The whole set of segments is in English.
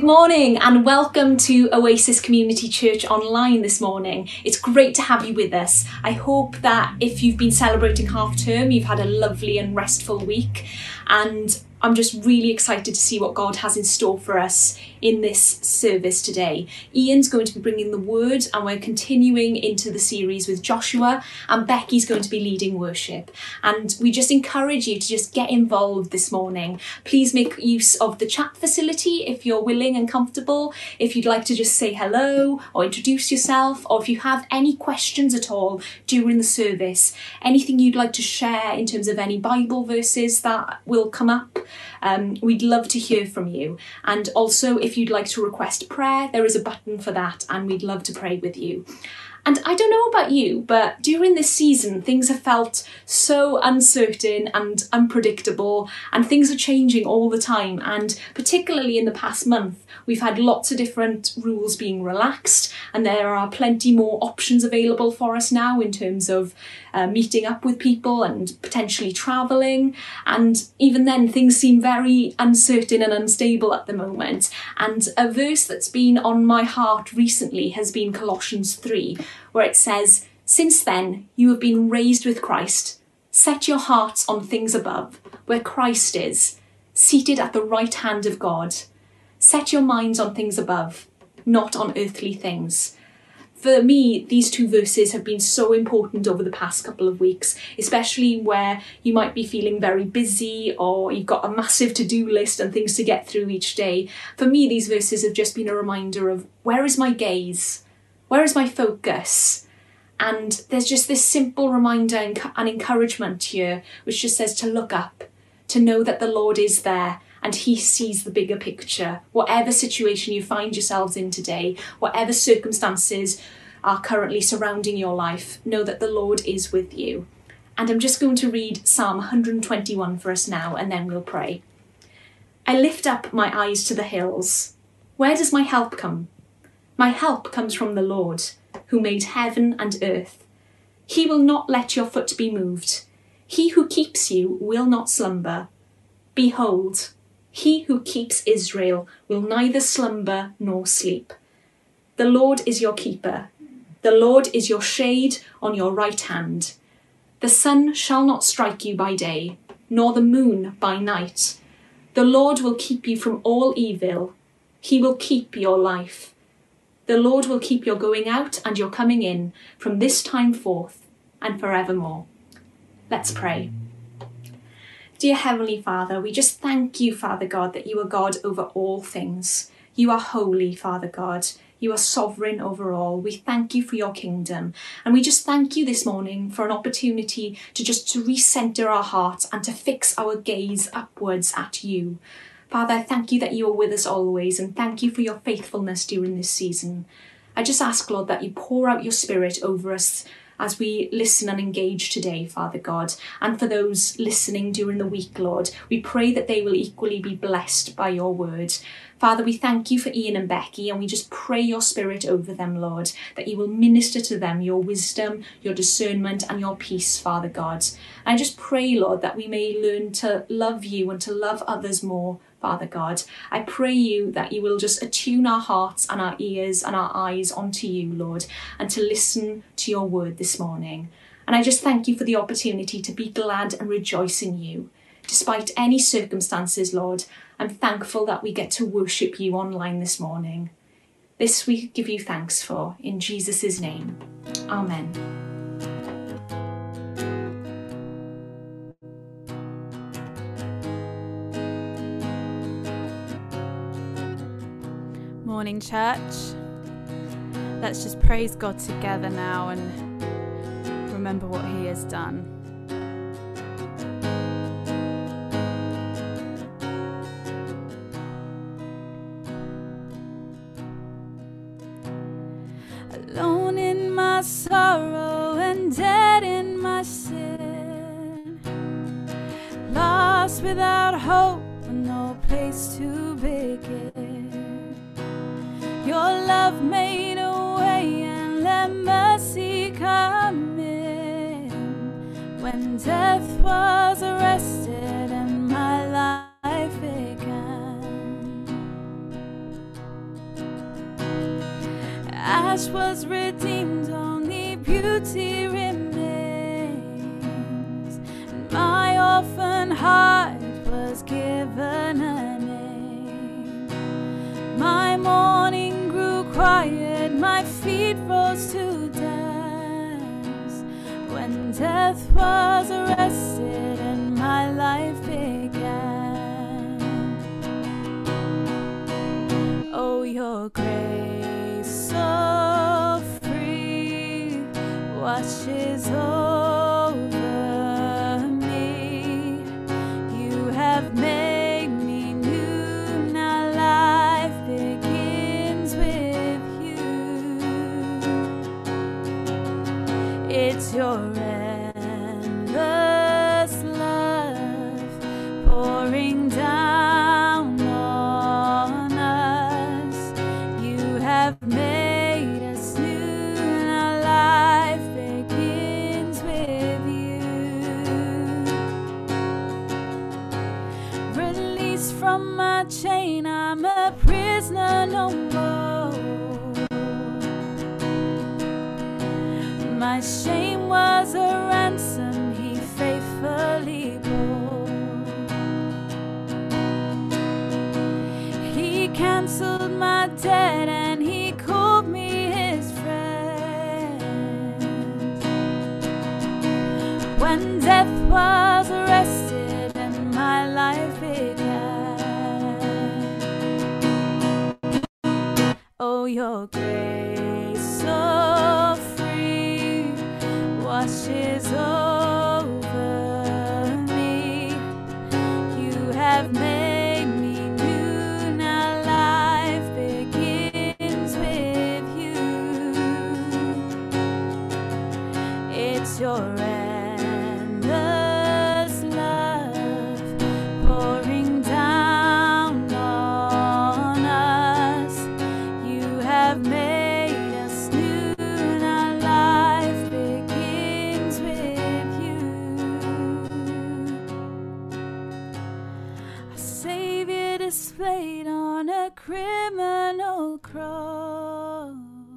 Good morning and welcome to Oasis Community Church Online this morning. It's great to have you with us. I hope that if you've been celebrating half term, you've had a lovely and restful week, and I'm just really excited to see what God has in store for us in this service today. Ian's going to be bringing the word, and we're continuing into the series with Joshua, and Becky's going to be leading worship. And we just encourage you to just get involved this morning. Please make use of the chat facility if you're willing and comfortable. If you'd like to just say hello or introduce yourself, or if you have any questions at all during the service, anything you'd like to share in terms of any Bible verses that will come up, we'd love to hear from you. And also, if you'd like to request prayer, there is a button for that, and we'd love to pray with you. And I don't know about you, but during this season, things have felt so uncertain and unpredictable, and things are changing all the time. And particularly in the past month, we've had lots of different rules being relaxed, and there are plenty more options available for us now in terms of meeting up with people and potentially travelling. And even then, things seem very uncertain and unstable at the moment. And a verse that's been on my heart recently has been Colossians 3, where it says, "Since then you have been raised with Christ. Set your hearts on things above, where Christ is, seated at the right hand of God. Set your minds on things above, not on earthly things." For me, these two verses have been so important over the past couple of weeks, especially where you might be feeling very busy or you've got a massive to-do list and things to get through each day. For me, these verses have just been a reminder of, where is my gaze? Where is my focus? And there's just this simple reminder and encouragement here, which just says to look up, to know that the Lord is there and he sees the bigger picture. Whatever situation you find yourselves in today, whatever circumstances are currently surrounding your life, know that the Lord is with you. And I'm just going to read Psalm 121 for us now, and then we'll pray. I lift up my eyes to the hills. Where does my help come? My help comes from the Lord, who made heaven and earth. He will not let your foot be moved. He who keeps you will not slumber. Behold, he who keeps Israel will neither slumber nor sleep. The Lord is your keeper. The Lord is your shade on your right hand. The sun shall not strike you by day, nor the moon by night. The Lord will keep you from all evil. He will keep your life. The Lord will keep your going out and your coming in from this time forth and forevermore. Let's pray. Dear Heavenly Father, we just thank you, Father God, that you are God over all things. You are holy, Father God. You are sovereign over all. We thank you for your kingdom. And we just thank you this morning for an opportunity to recenter our hearts and to fix our gaze upwards at you. Father, I thank you that you are with us always, and thank you for your faithfulness during this season. I just ask, Lord, that you pour out your Spirit over us as we listen and engage today, Father God. And for those listening during the week, Lord, we pray that they will equally be blessed by your word. Father, we thank you for Ian and Becky, and we just pray your Spirit over them, Lord, that you will minister to them your wisdom, your discernment, and your peace, Father God. I just pray, Lord, that we may learn to love you and to love others more, Father God. I pray you that you will just attune our hearts and our ears and our eyes onto you, Lord, and to listen to your word this morning. And I just thank you for the opportunity to be glad and rejoice in you. Despite any circumstances, Lord, I'm thankful that we get to worship you online this morning. This we give you thanks for, in Jesus' name. Amen. Morning, church. Let's just praise God together now and remember what he has done. Alone in my sorrow and dead in my sin, lost without hope and no place to begin. Your love made a way and let mercy come in. When death was arrested and my life began. ash was redeemed, only beauty remains. And my orphan heart was given a name. My morning grew quiet, my feet rose to dance. When death was arrested and my life began. Oh, your grace so free washes over me. You have made me new, now life begins with you. It's your endless love pouring down on us. You have made us new, now life begins with you. Released from my chain, I'm a prisoner no more. My shame was a ransom he faithfully bore. He cancelled my debt and he called me his friend. When death was arrested and my life began. Oh, your grace so free washes over me. You have made me new, now life begins with you. It's your endless love pouring down on us. You have made us new, now life begins with you. A Savior displayed on a criminal cross,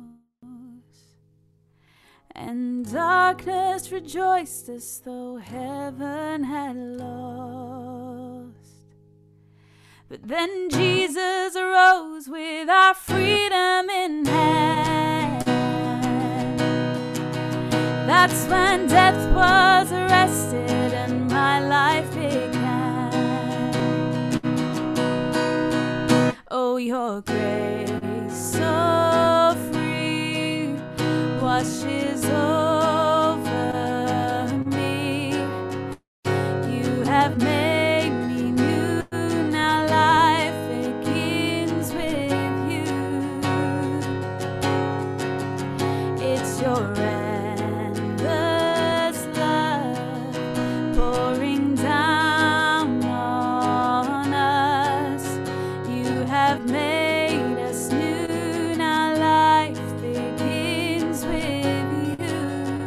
and darkness rejoiced as though heaven had lost. But then Jesus arose with our freedom in hand. That's when death was arrested and my life began. Oh, your grace so free washes over me. You have made me new, now life begins with you. It's your endless love pouring down on us. You have made us new, now life begins with you.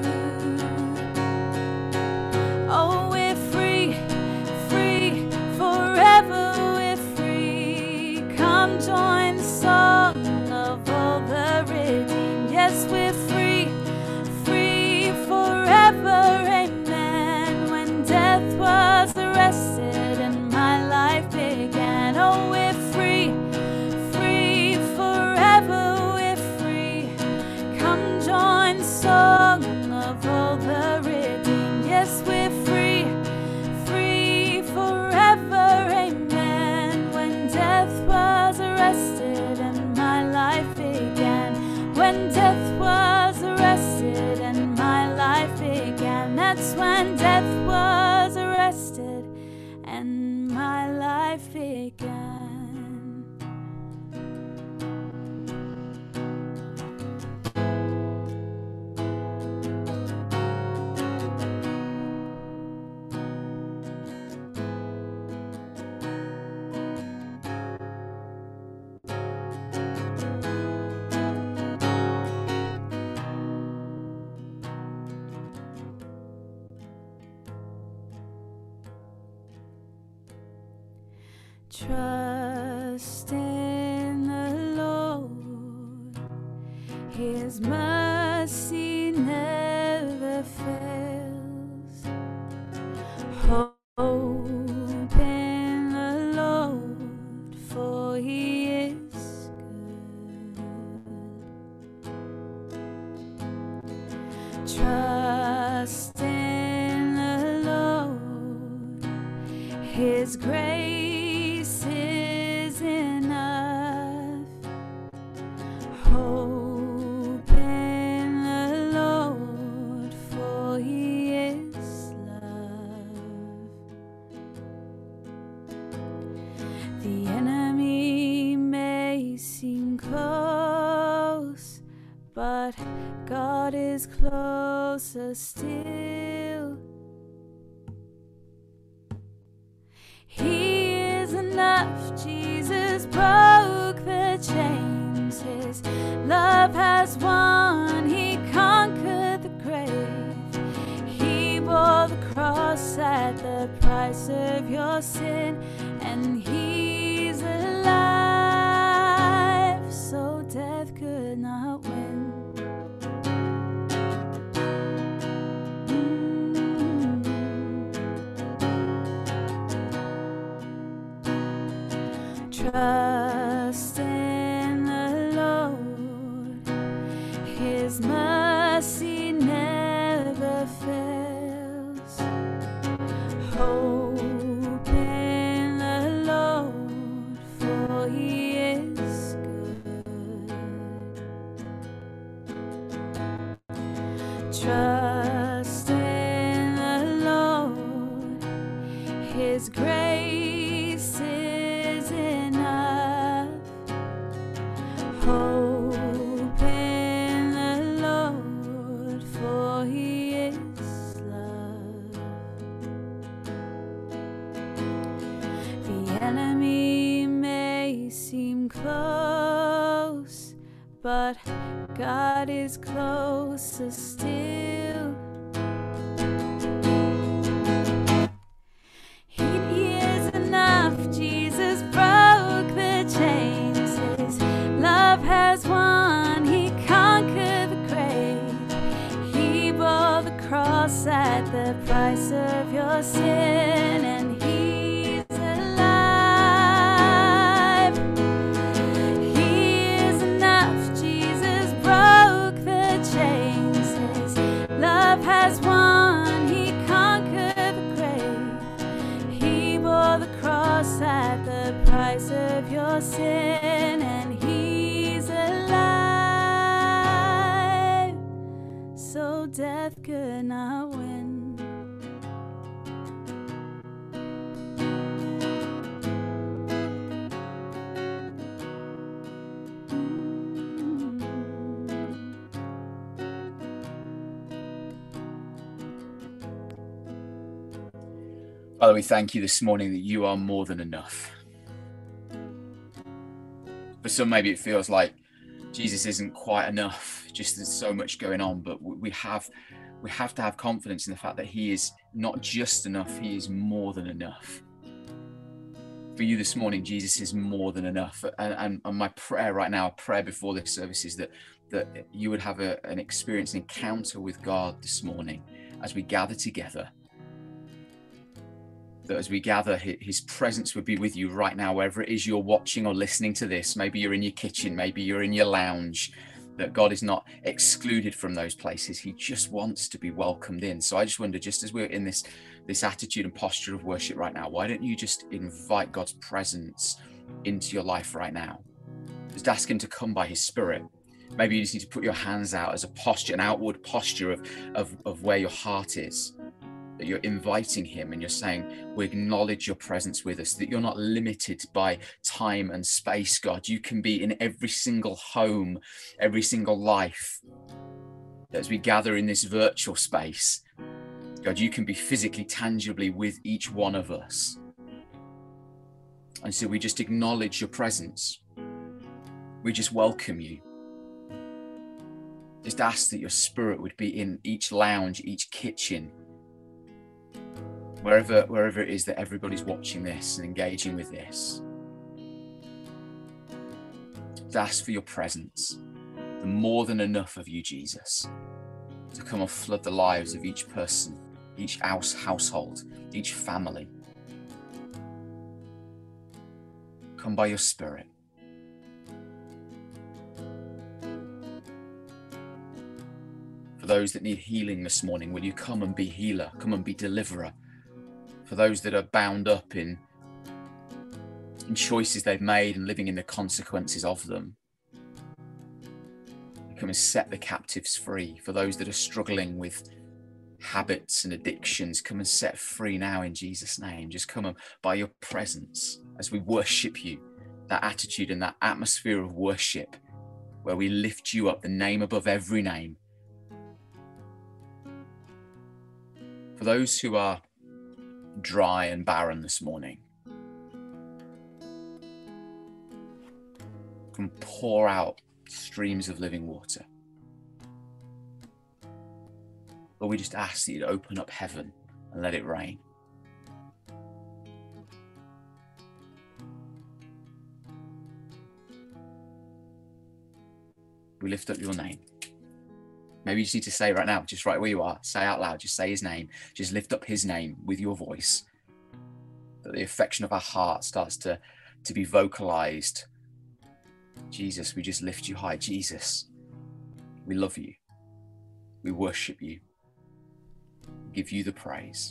Oh, we're free, free, forever we're free. Come join the song of all the redeemed. Yes, we're free, free, forever, amen. When death was arrested and my life began. Oh, we're free, free, forever we're free. Come join the song of all the redeemed. Yes, we're free, free, forever, amen. When death was arrested and my life began. When death was arrested and my life began. That's when death was arrested and my life began. Trust in the Lord, His mercy never fails. Hope in the Lord, for He is good. Trust in the Lord, His grace is enough. Hope in the Lord, for He is love. The enemy may seem close, but God is closer still. He is enough. Jesus broke the chains. His love has won. He conquered the grave. He bore the cross at the price of your sin, and He's alive, so death could not win. Trust in the Lord, His mercy never fails. Hope in the Lord, for He is good. Trust in the Lord, His grace is enough. Hope in the Lord, for He is love. The enemy may seem close, but God is closer still. He is enough. Jesus broke the chains. His love has won. He conquered the grave. He bore the cross at the price of your sin, and He's alive. He is enough. Jesus broke the chains. His love has won. He conquered the grave. He bore the cross at the price of your sin, and He's alive, so death could not win. Father, we thank you this morning that you are more than enough. For some, maybe it feels like Jesus isn't quite enough, just there's so much going on, but we have to have confidence in the fact that He is not just enough, He is more than enough. For you this morning, Jesus is more than enough. And my prayer right now, a prayer before this service, is that you would have an experience, an encounter with God this morning as we gather together. That as we gather, His presence would be with you right now, wherever it is you're watching or listening to this. Maybe you're in your kitchen, maybe you're in your lounge, that God is not excluded from those places. He just wants to be welcomed in. So I just wonder, just as we're in this attitude and posture of worship right now, why don't you just invite God's presence into your life right now? Just ask Him to come by His Spirit. Maybe you just need to put your hands out as a posture, an outward posture of where your heart is. That you're inviting Him and you're saying, we acknowledge your presence with us, that you're not limited by time and space, God. You can be in every single home, every single life. That as we gather in this virtual space, God, you can be physically, tangibly with each one of us. And so we just acknowledge your presence. We just welcome you. Just ask that your Spirit would be in each lounge, each kitchen, wherever it is that everybody's watching this and engaging with this. Just ask for your presence. the more than enough of you, Jesus, to come and flood the lives of each person, each household, each family. Come by your Spirit. For those that need healing this morning, will you come and be healer, come and be deliverer? For those that are bound up in choices they've made and living in the consequences of them, come and set the captives free. For those that are struggling with habits and addictions, come and set free now in Jesus' name. Just come and by your presence as we worship you, that attitude and that atmosphere of worship where we lift you up, the name above every name. For those who are dry and barren this morning, come pour out streams of living water. Lord, we just ask that you'd open up heaven and let it rain. We lift up your name. Maybe you just need to say right now, just right where you are, say out loud, just say his name. Just lift up his name with your voice. That the affection of our heart starts to be vocalized. Jesus, we just lift you high. Jesus, we love you. We worship you. We give you the praise.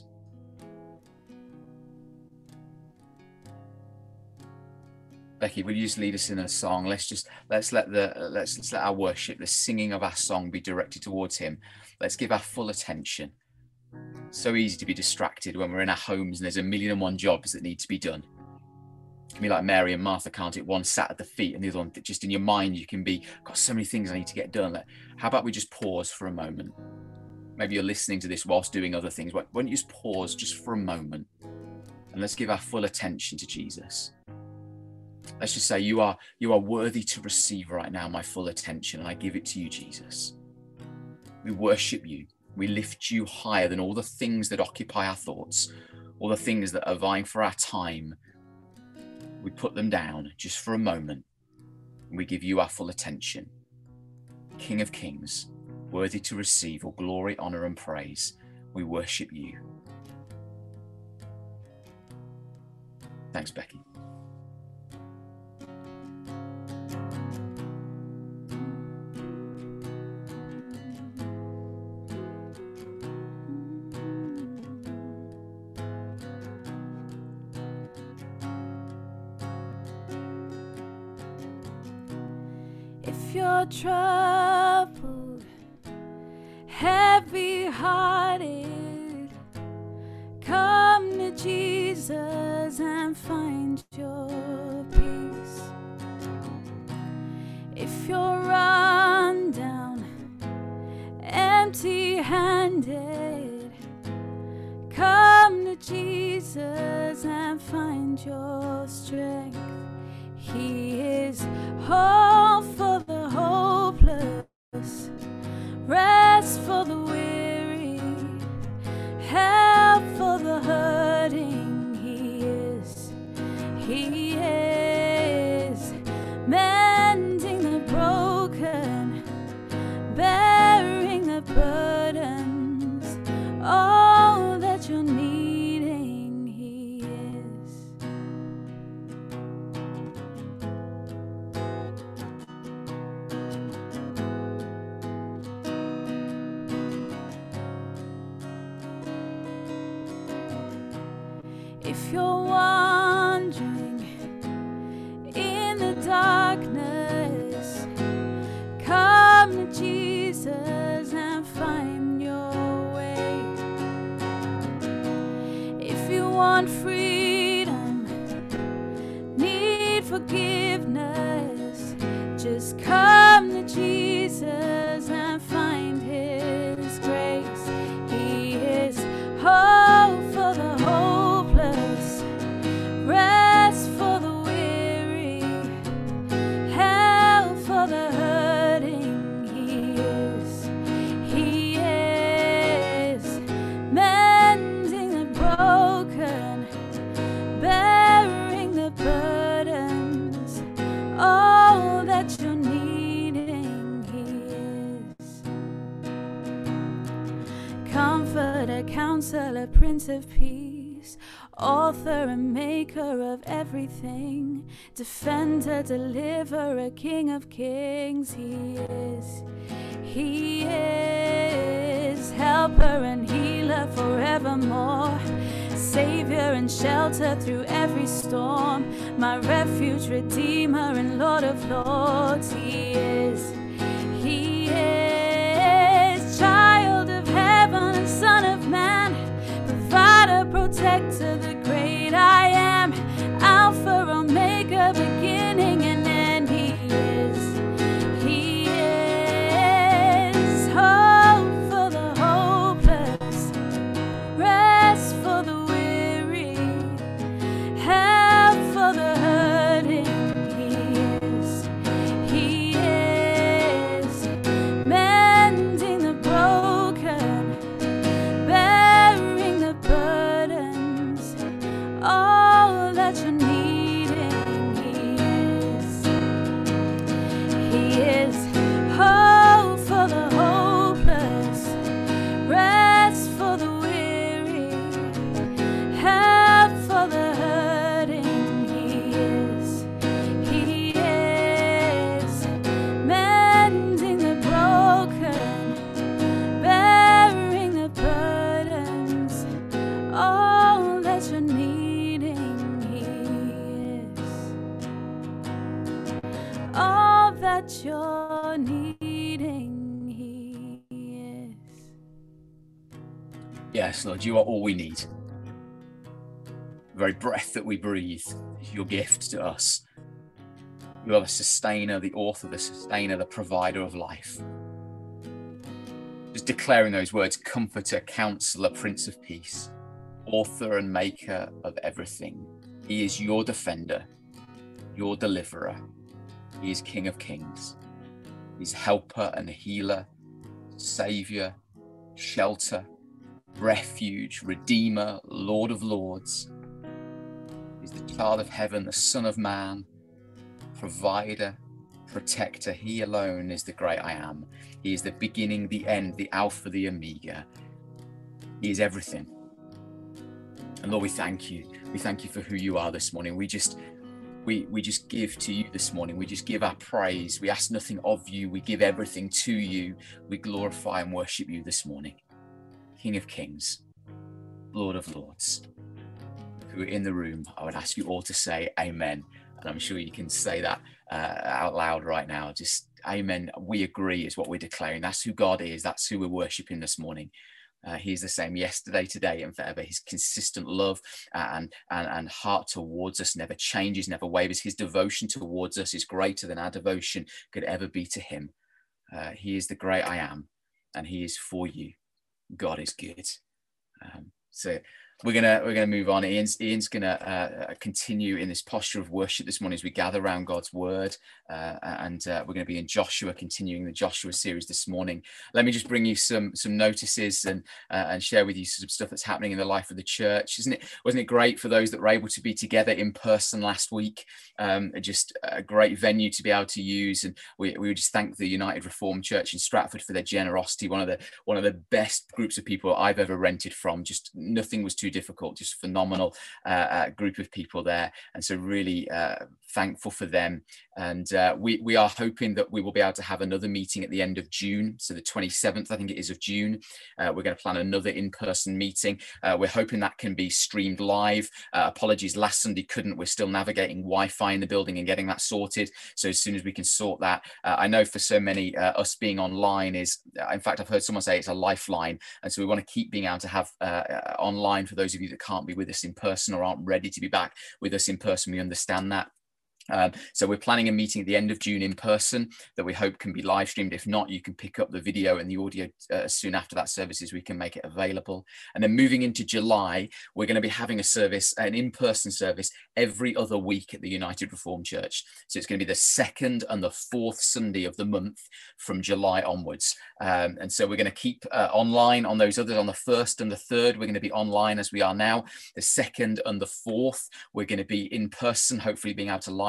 Becky, will you just lead us in a song? Let's let our worship, the singing of our song, be directed towards him. Let's give our full attention. So easy to be distracted when we're in our homes and there's 1,000,001 jobs that need to be done. It can be like Mary and Martha, can't it? One sat at the feet and the other one just in your mind. You can be, got so many things I need to get done. How about we just pause for a moment? Maybe you're listening to this whilst doing other things. Why don't you just pause just for a moment and let's give our full attention to Jesus. Let's just say you are worthy to receive right now my full attention, and I give it to you, Jesus. We worship you. We lift you higher than all the things that occupy our thoughts, all the things that are vying for our time. We put them down just for a moment, and we give you our full attention. King of Kings, worthy to receive all glory, honor, and praise. We worship you. Thanks, Becky. If you're troubled, heavy-hearted, come to Jesus and find your peace. If you're run down, empty-handed, come to Jesus and find your strength. He is hope for the hopeless, rest for the weary, help for the hurting. He is mending the broken, bearing the burdens, all that you're needing. He is. If you're wandering in the darkness, come to Jesus and find your way. If you want freedom, need forgiveness, just come to Jesus and find his grace. He is hope for the hopeless, rest for the weary, help for the hurting. He is mending the broken, bearing the burdens, all that you're needing. Lord, a Counselor, Prince of Peace, Author and Maker of everything, Defender, Deliverer, King of Kings. He is Helper and Healer forevermore, Savior and shelter through every storm, my refuge, Redeemer and Lord of Lords. He is Child of heaven and Son of man, Provider, Protector, the great I am, Alpha, Omega, beginning and end. He is hope for the hopeless, rest for the weary, help for the hurting. He is mending the broken, bearing the burdens, all that you're needing. He is hope for the hopeless, rest for the weary, help for the hurting. He is mending the broken, bearing the burdens, all that you're needing. He is all that you're needing. He is. Yes, Lord, you are all we need. The very breath that we breathe is your gift to us. You are the sustainer, the author, the sustainer, the provider of life. Just declaring those words: Comforter, Counselor, Prince of Peace, Author and Maker of everything. He is your defender, your deliverer. He is King of Kings. He's helper and healer, Savior, shelter, refuge, Redeemer, Lord of Lords. He's the Child of heaven, the Son of man, provider, protector. He alone is the great I am. He is the beginning, the end, the Alpha, the Omega. He is everything. And Lord, we thank you. We thank you for who you are this morning. We just give to you this morning. We just give our praise. We ask nothing of you. We give everything to you. We glorify and worship you this morning. King of Kings, Lord of Lords. Who are in the room, I would ask you all to say amen. And I'm sure you can say that out loud right now. Just amen. We agree is what we're declaring. That's who God is. That's who we're worshiping this morning. He is the same yesterday, today, and forever. His consistent love and heart towards us never changes, never wavers. His devotion towards us is greater than our devotion could ever be to him. He is the great I am, and he is for you. God is good. So we're gonna move on. Ian's gonna continue in this posture of worship this morning as we gather around God's word, and we're going to be in Joshua, continuing the Joshua series this morning. Let me just bring you some notices and share with you some stuff that's happening in the life of the church. Wasn't it great for those that were able to be together in person last week? Just a great venue to be able to use, and we would just thank the United Reformed Church in Stratford for their generosity. One of the best groups of people I've ever rented from. Just nothing was too difficult, just phenomenal group of people there, and so really thankful for them. And we are hoping that we will be able to have another meeting at the end of June, so the 27th, I think it is, of June. We're going to plan another in-person meeting. We're hoping that can be streamed live. Apologies, last Sunday couldn't. We're still navigating Wi-Fi in the building and getting that sorted, so as soon as we can sort that. I know for so many, us being online is, in fact, I've heard someone say it's a lifeline, and so we want to keep being able to have online for those of you that can't be with us in person or aren't ready to be back with us in person. We understand that. So we're planning a meeting at the end of June in person that we hope can be live streamed. If not, you can pick up the video and the audio soon after that service, as we can make it available. And then moving into July, we're going to be having a service, an in-person service, every other week at the United Reformed Church. So it's going to be the second and the fourth Sunday of the month from July onwards. And so we're going to keep online on those others. On the first and the third, we're going to be online as we are now. The second and the fourth, we're going to be in person, hopefully being able to live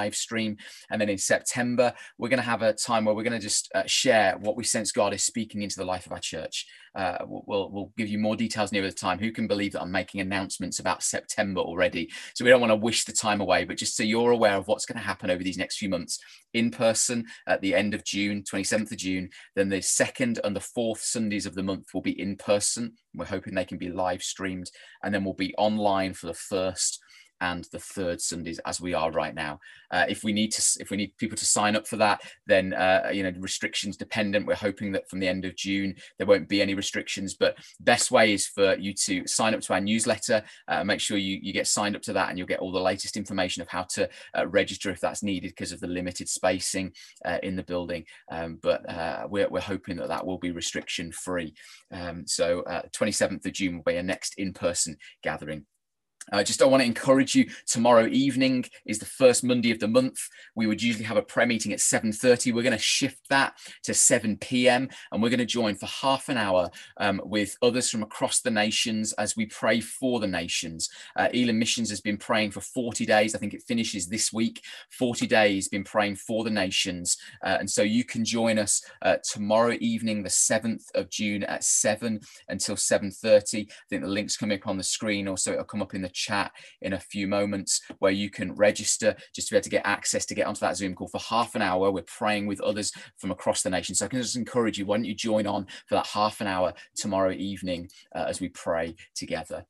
live stream. And then in September, we're going to have a time where we're going to just share what we sense God is speaking into the life of our church. We'll give you more details nearer the time. Who can believe that I'm making announcements about September already? So we don't want to wish the time away, but just so you're aware of what's going to happen over these next few months. In person at the end of June, 27th of June, then the 2nd and the 4th Sundays of the month will be in person. We're hoping they can be live streamed, and then we'll be online for the 1st and the 3rd Sundays, as we are right now. If we need people to sign up for that, then restrictions dependent. We're hoping that from the end of June there won't be any restrictions, but best way is for you to sign up to our newsletter. Make sure you get signed up to that, and you'll get all the latest information of how to register if that's needed because of the limited spacing in the building. But we're hoping that will be restriction free. So 27th of June will be our next in-person gathering. I want to encourage you, tomorrow evening is the first Monday of the month. We would usually have a prayer meeting at 7:30. We're going to shift that to 7 p.m. and we're going to join for half an hour with others from across the nations as we pray for the nations. Elim Missions has been praying for 40 days. I think it finishes this week. 40 days been praying for the nations. And so you can join us tomorrow evening, the 7th of June at 7 until 7:30. I think the link's coming up on the screen. Also, it'll come up in the chat in a few moments where you can register just to be able to get access to get onto that Zoom call for half an hour. We're praying with others from across the nation. So I can just encourage you, why don't you join on for that half an hour tomorrow evening as we pray together.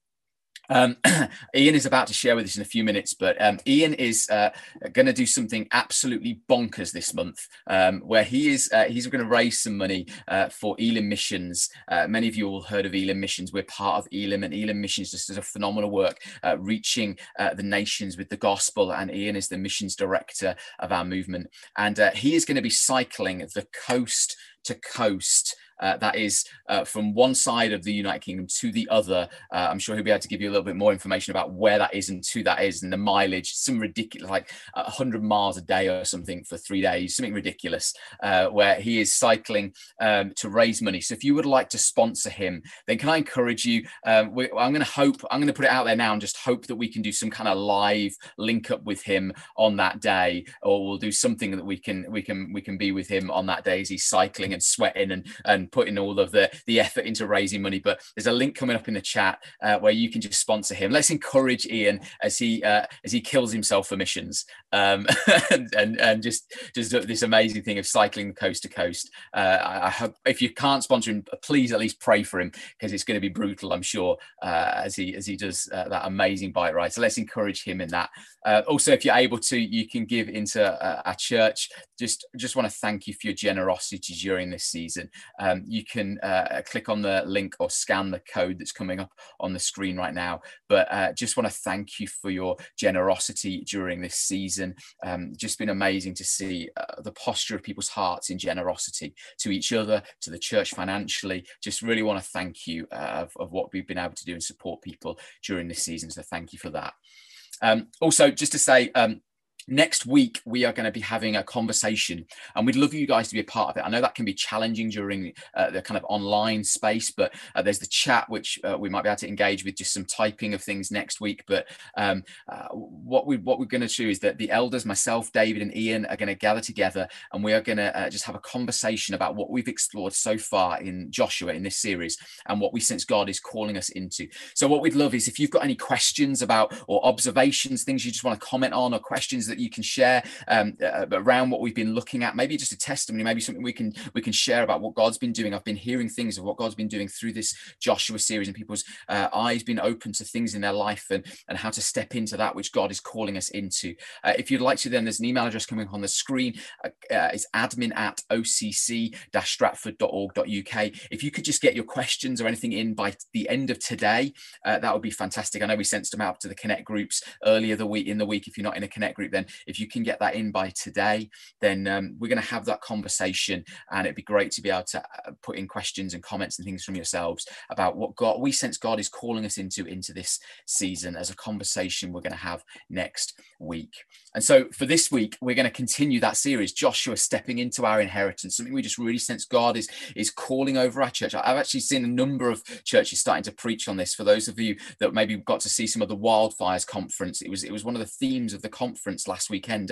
Ian is about to share with us in a few minutes, but Ian is going to do something absolutely bonkers this month, where he's going to raise some money for Elim Missions. Many of you all heard of Elim Missions. We're part of Elim, and Elim Missions just does a phenomenal work reaching the nations with the gospel, and Ian is the missions director of our movement, and he is going to be cycling the coast to coast. That is from one side of the United Kingdom to the other. I'm sure he'll be able to give you a little bit more information about where that is and who that is and the mileage. Some ridiculous, like 100 miles a day or something for 3 days, something ridiculous, where he is cycling to raise money. So if you would like to sponsor him, then can I encourage you? I'm going to put it out there now and just hope that we can do some kind of live link up with him on that day, or we'll do something that we can be with him on that day as he's cycling and sweating and putting all of the effort into raising money. But there's a link coming up in the chat where you can just sponsor him. Let's encourage Ian as he kills himself for missions and just this amazing thing of cycling coast to coast. I hope if you can't sponsor him, please at least pray for him, because it's going to be brutal, I'm sure, as he does that amazing bike ride. So let's encourage him in that. Also, if you're able to, you can give into our church. Just want to thank you for your generosity during this season. You can click on the link or scan the code that's coming up on the screen right now. But just want to thank you for your generosity during this season. Just been amazing to see the posture of people's hearts in generosity to each other, to the church financially. Just really want to thank you of what we've been able to do and support people during this season. So thank you for that. Also, just to say, next week, we are going to be having a conversation, and we'd love you guys to be a part of it. I know that can be challenging during the kind of online space, but there's the chat, which we might be able to engage with, just some typing of things next week. But what we're going to do is that the elders, myself, David and Ian, are going to gather together, and we are going to just have a conversation about what we've explored so far in Joshua in this series and what we sense God is calling us into. So what we'd love is if you've got any questions about or observations, things you just want to comment on, or questions that you can share around what we've been looking at, maybe just a testimony, maybe something we can share about what God's been doing. I've been hearing things of what God's been doing through this Joshua series, and people's eyes been open to things in their life and how to step into that which God is calling us into. If you'd like to, then there's an email address coming on the screen. It's admin@occ-stratford.org.uk. If you could just get your questions or anything in by the end of today, that would be fantastic. I know we sent them out to the Connect groups earlier in the week. If you're not in a Connect group, then if you can get that in by today, then we're going to have that conversation, and it'd be great to be able to put in questions and comments and things from yourselves about what we sense God is calling us into this season, as a conversation we're going to have next week. And so for this week, we're going to continue that series, Joshua stepping into our inheritance, something we just really sense God is calling over our church. I've actually seen a number of churches starting to preach on this. For those of you that maybe got to see some of the Wildfires conference, it was one of the themes of the conference last weekend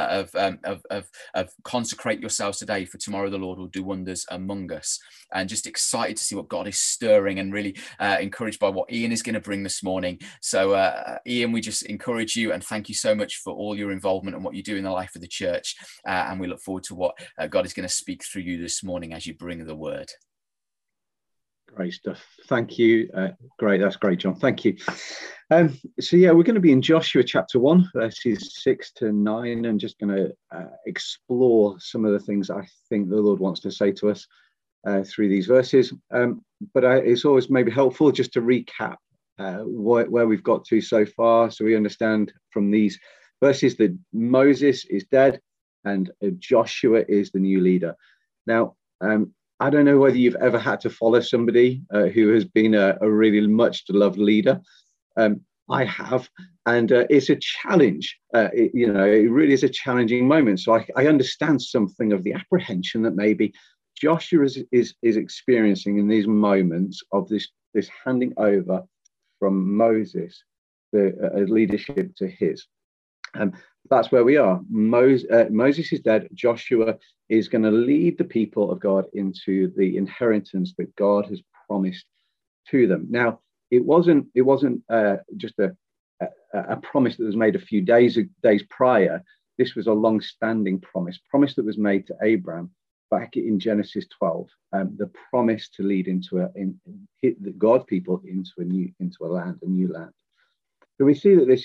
of consecrate yourselves today, for tomorrow the Lord will do wonders among us. And just excited to see what God is stirring, and really encouraged by what Ian is going to bring this morning. So Ian, we just encourage you and thank you so much for all your involvement and what you do in the life of the church. And we look forward to what God is going to speak through you this morning as you bring the word. Great stuff. Thank you. Great. That's great, John. Thank you. So yeah, we're going to be in Joshua chapter 1, verses 6 to 9, and just going to explore some of the things I think the Lord wants to say to us through these verses. But it's always maybe helpful just to recap where we've got to so far, so we understand from these verses that Moses is dead and Joshua is the new leader. Now, I don't know whether you've ever had to follow somebody who has been a really much loved leader. I have, and it's a challenge. It really is a challenging moment. So I understand something of the apprehension that maybe Joshua is experiencing in these moments of this handing over from Moses, the leadership to his. That's where we are. Moses is dead. Joshua is going to lead the people of God into the inheritance that God has promised to them. Now, it wasn't just a promise that was made a few days prior. This was a long-standing promise that was made to Abraham back in Genesis 12. The promise to lead God's people into a new land. So we see that this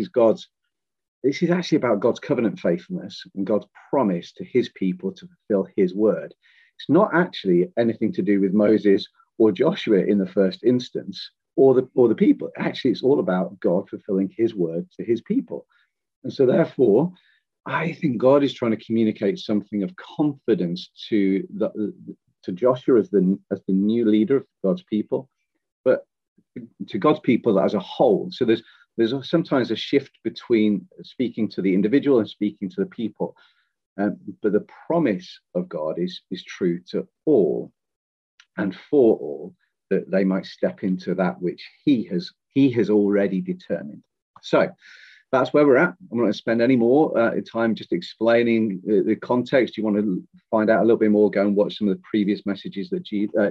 is actually about God's covenant faithfulness and God's promise to his people to fulfill his word. It's not actually anything to do with Moses or Joshua in the first instance, or the people. Actually, it's all about God fulfilling his word to his people. And so therefore, I think God is trying to communicate something of confidence to Joshua as the new leader of God's people, but to God's people as a whole. So there's sometimes a shift between speaking to the individual and speaking to the people. But the promise of God is true to all and for all, that they might step into that which he has already determined. So that's where we're at. I'm not going to spend any more time just explaining the context. You want to find out a little bit more, go and watch some of the previous messages that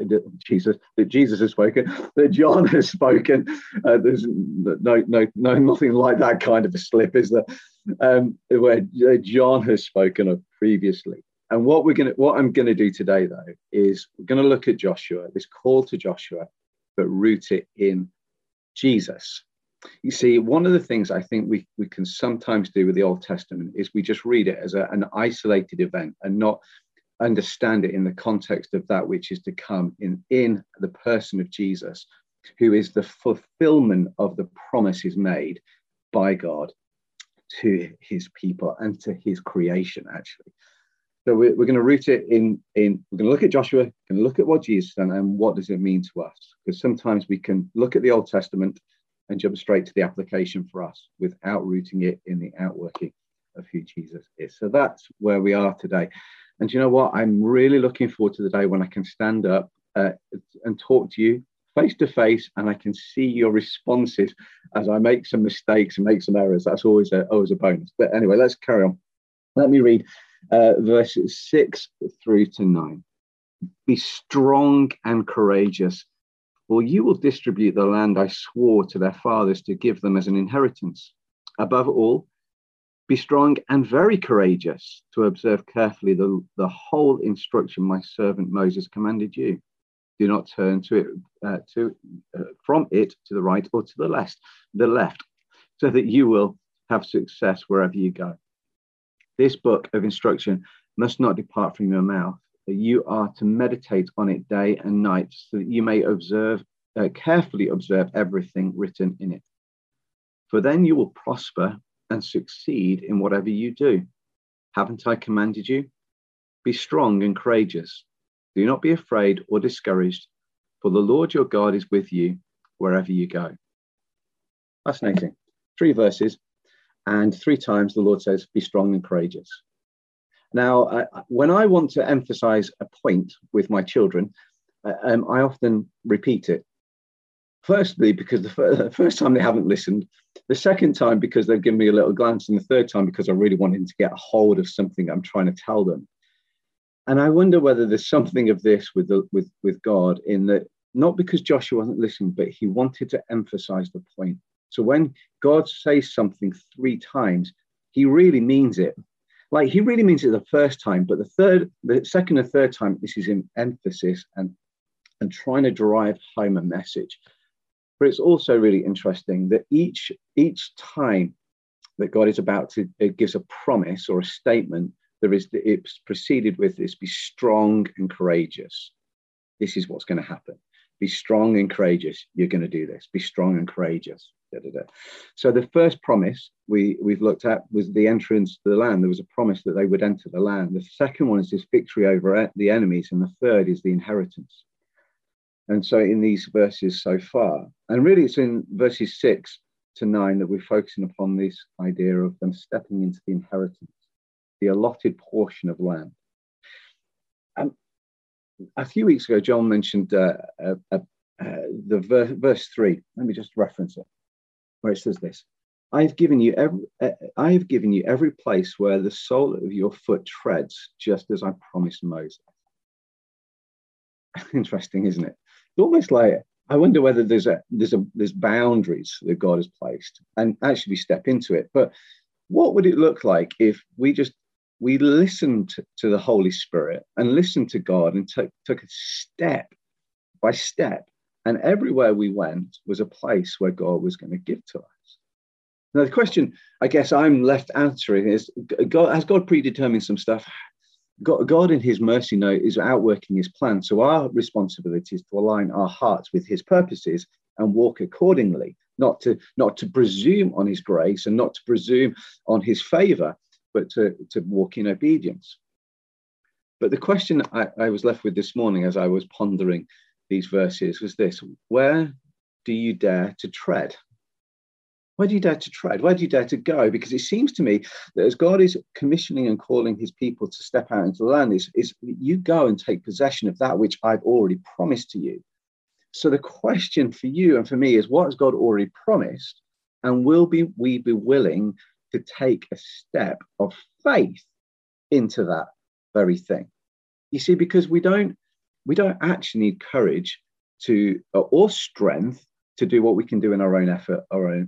Jesus has spoken, that John has spoken. There's nothing like that kind of a slip, is there? Where John has spoken of previously. And what I'm going to do today, though, is we're going to look at Joshua, this call to Joshua, but root it in Jesus. You see, one of the things I think we can sometimes do with the Old Testament is we just read it as an isolated event and not understand it in the context of that which is to come in the person of Jesus, who is the fulfillment of the promises made by God to his people and to his creation, actually. So we're going to root it in we're going to look at Joshua, going to look at what Jesus done and what does it mean to us. Because sometimes we can look at the Old Testament and jump straight to the application for us without rooting it in the outworking of who Jesus is. So that's where we are today. And you know what? I'm really looking forward to the day when I can stand up and talk to you face to face, and I can see your responses as I make some mistakes and make some errors. That's always a bonus. But anyway, let's carry on. Let me read verses 6 through to 9. Be strong and courageous, for you will distribute the land I swore to their fathers to give them as an inheritance. Above all, be strong and very courageous to observe carefully the whole instruction my servant Moses commanded you. Do not turn from it to the right or to the left, so that you will have success wherever you go. This book of instruction must not depart from your mouth. You are to meditate on it day and night, so that you may carefully observe everything written in it. For then you will prosper and succeed in whatever you do. Haven't I commanded you? Be strong and courageous. Do not be afraid or discouraged, for the Lord your God is with you wherever you go. Fascinating. 3 verses, and 3 times the Lord says, be strong and courageous. Now, when I want to emphasize a point with my children, I often repeat it. Firstly, because the first time they haven't listened, the second time because they've given me a little glance, and the third time because I really wanted to get a hold of something I'm trying to tell them. And I wonder whether there's something of this with God, in that not because Joshua wasn't listening, but he wanted to emphasize the point. So when God says something 3 times, he really means it. Like, he really means it the first time, but the second and third time, this is in emphasis and trying to drive home a message. But it's also really interesting that each time that God is about to, it gives a promise or a statement, it's preceded with this: be strong and courageous. This is what's going to happen. Be strong and courageous. You're going to do this. Be strong and courageous. Da, da, da. So the first promise we've looked at was the entrance to the land. There was a promise that they would enter the land. The second one is this victory over the enemies. And the third is the inheritance. And so in these verses so far, and really it's in verses 6 to 9 that we're focusing upon this idea of them stepping into the inheritance, the allotted portion of land. A few weeks ago, John mentioned the verse 3. Let me just reference it, where it says this: I have given you every place where the sole of your foot treads, just as I promised Moses. Interesting, isn't it? It's almost like, I wonder whether there's boundaries that God has placed, and actually step into it. But what would it look like if we listened to the Holy Spirit and listened to God and took a step by step, and everywhere we went was a place where God was going to give to us? Now, the question I guess I'm left answering is, has God predetermined some stuff? God in his mercy note is outworking his plan. So our responsibility is to align our hearts with his purposes and walk accordingly, not to presume on his grace and not to presume on his favor, but to walk in obedience. But the question I was left with this morning as I was pondering these verses was this: where do you dare to tread? Where do you dare to tread? Where do you dare to go? Because it seems to me that as God is commissioning and calling his people to step out into the land, is you go and take possession of that which I've already promised to you. So the question for you and for me is, what has God already promised? And will we be willing to take a step of faith into that very thing? You see, because we don't actually need courage or strength to do what we can do in our own effort, our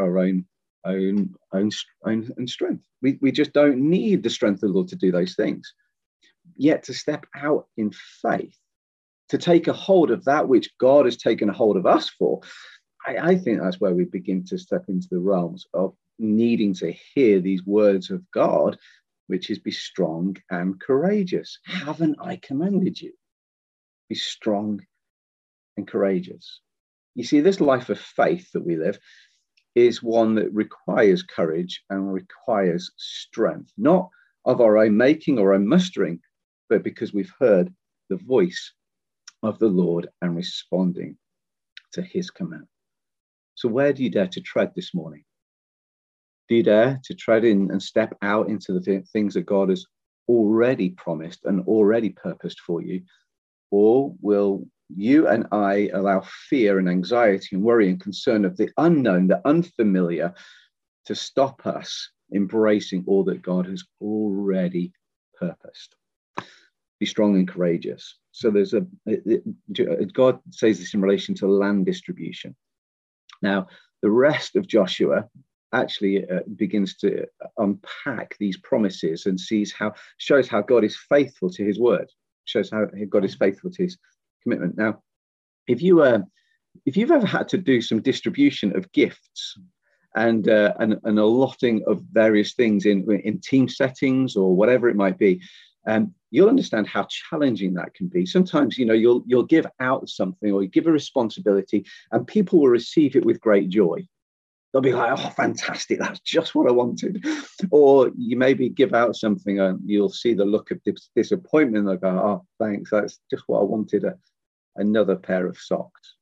own strength. We just don't need the strength of the Lord to do those things. Yet to step out in faith, to take a hold of that which God has taken a hold of us for, I think that's where we begin to step into the realms of needing to hear these words of God, which is, be strong and courageous. Haven't I commanded you? Be strong and courageous. You see, this life of faith that we live is one that requires courage and requires strength, not of our own making or own mustering, but because we've heard the voice of the Lord and responding to his command. So where do you dare to tread this morning? Do you dare to tread in and step out into the things that God has already promised and already purposed for you? Or will you and I allow fear and anxiety and worry and concern of the unknown, the unfamiliar, to stop us embracing all that God has already purposed? Be strong and courageous. So God says this in relation to land distribution. Now, the rest of Joshua actually begins to unpack these promises and shows how God is faithful to his word, shows how God is faithful to his commitment. Now, if you've ever had to do some distribution of gifts and allotting of various things in team settings or whatever it might be, you'll understand how challenging that can be. Sometimes, you'll give out something or you give a responsibility and people will receive it with great joy. They'll be like, oh, fantastic, that's just what I wanted. Or you maybe give out something and you'll see the look of disappointment. They'll go, oh, thanks, that's just what I wanted, another pair of socks.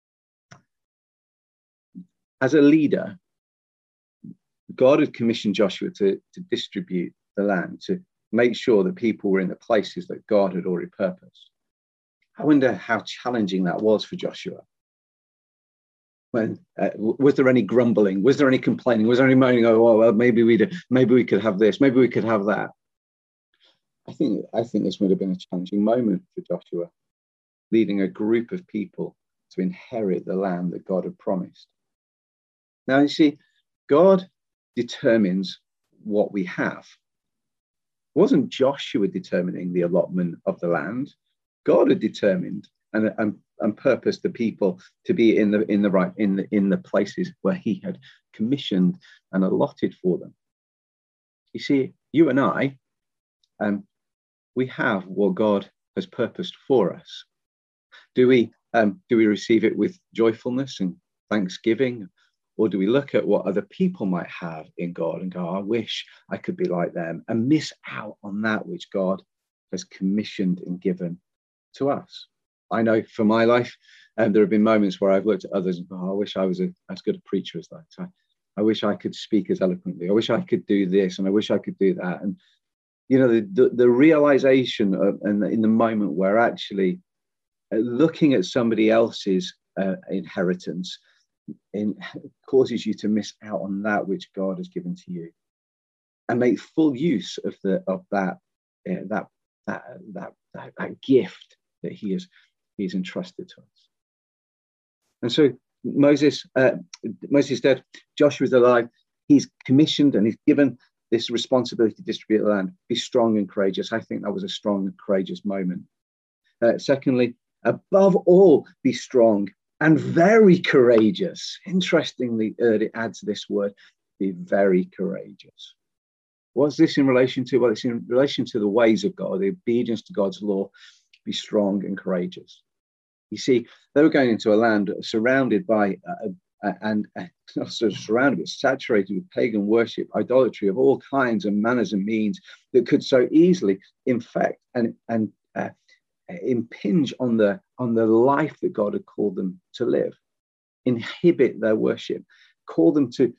As a leader, God had commissioned Joshua to distribute the land, to make sure that people were in the places that God had already purposed. I wonder how challenging that was for Joshua. When was there any grumbling? Was there any complaining? Was there any moaning? Oh, well, maybe we could have this. Maybe we could have that. I think this would have been a challenging moment for Joshua, leading a group of people to inherit the land that God had promised. Now, you see, God determines what we have. It wasn't Joshua determining the allotment of the land. God had determined and purposed the people to be in the places where he had commissioned and allotted for them. You see, you and I, we have what God has purposed for us. Do we receive it with joyfulness and thanksgiving, or do we look at what other people might have in God and go, I wish I could be like them, and miss out on that which God has commissioned and given to us? I know for my life, there have been moments where I've looked at others and thought, I wish I was as good a preacher as that. I wish I could speak as eloquently. I wish I could do this, and I wish I could do that. And you know, the realization and in the moment where actually looking at somebody else's inheritance causes you to miss out on that which God has given to you, and make full use of that gift that He has entrusted to us. And so Moses said, Joshua's alive. He's commissioned and he's given this responsibility to distribute the land. Be strong and courageous. I think that was a strong and courageous moment. Secondly, above all, be strong and very courageous. Interestingly, it adds this word, be very courageous. What's this in relation to? Well, it's in relation to the ways of God, the obedience to God's law. Be strong and courageous. You see, they were going into a land surrounded by and not sort of surrounded, but saturated with pagan worship, idolatry of all kinds and manners and means that could so easily infect and impinge on the life that God had called them to live, inhibit their worship, call them to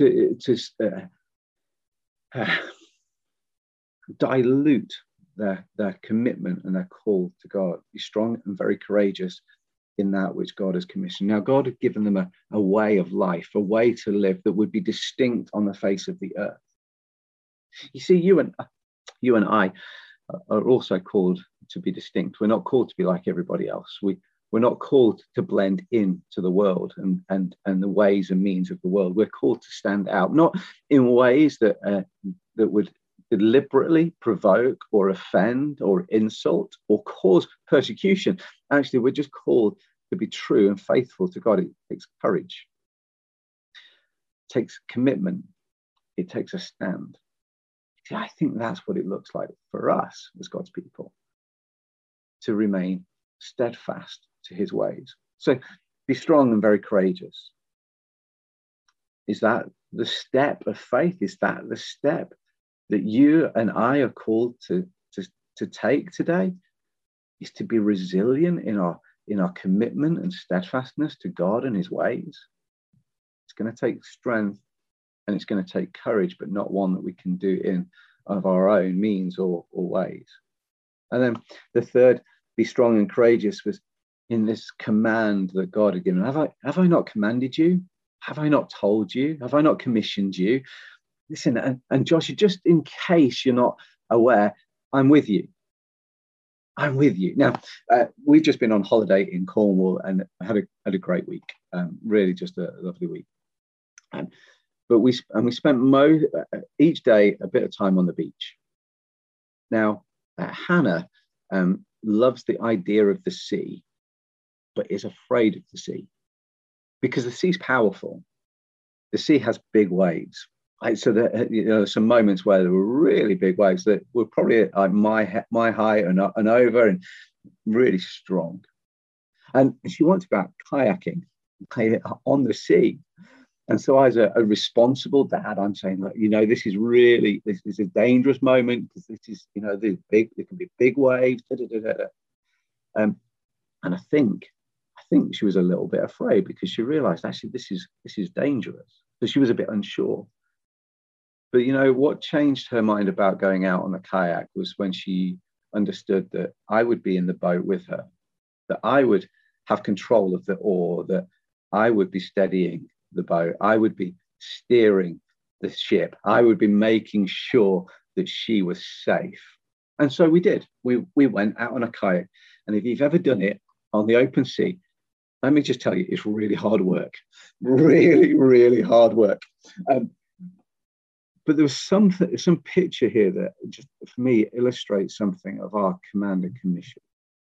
dilute their commitment and their call to God. Be strong and very courageous in that which God has commissioned. Now, God had given them a way of life, a way to live that would be distinct on the face of the earth. You see, you and I are also called to be distinct. We're not called to be like everybody else. We're not called to blend into the world and the ways and means of the world. We're called to stand out, not in ways that would deliberately provoke or offend or insult or cause persecution. Actually, we're just called to be true and faithful to God. It takes courage. It takes commitment. It takes a stand. See, I think that's what it looks like for us as God's people, to remain steadfast to his ways. So be strong and very courageous. Is that the step of faith? Is that the step that you and I are called to take today? Is to be resilient in our commitment and steadfastness to God and his ways. It's going to take strength and it's going to take courage, but not one that we can do in of our own means or ways. And then the third, be strong and courageous, was in this command that God had given. Have I not commanded you? Have I not told you? Have I not commissioned you? Listen, and Joshua, just in case you're not aware, I'm with you. I'm with you. Now, we've just been on holiday in Cornwall and had a great week. Really just a lovely week. But we spent each day a bit of time on the beach. Now, Hannah loves the idea of the sea, but is afraid of the sea because the sea's powerful. The sea has big waves. So there some moments where there were really big waves that were probably like my height and over, and really strong. And she wanted to go out kayaking on the sea. And so as a responsible dad, I'm saying, look, this is a dangerous moment because this is, there can be big waves. And I think she was a little bit afraid because she realized actually this is dangerous. So she was a bit unsure. But what changed her mind about going out on the kayak was when she understood that I would be in the boat with her, that I would have control of the oar, that I would be steadying the boat. I would be steering the ship. I would be making sure that she was safe. And so we did. We went out on a kayak. And if you've ever done it on the open sea, let me just tell you, it's really hard work. Really, really hard work. But there was some picture here that just, for me, illustrates something of our command and commission.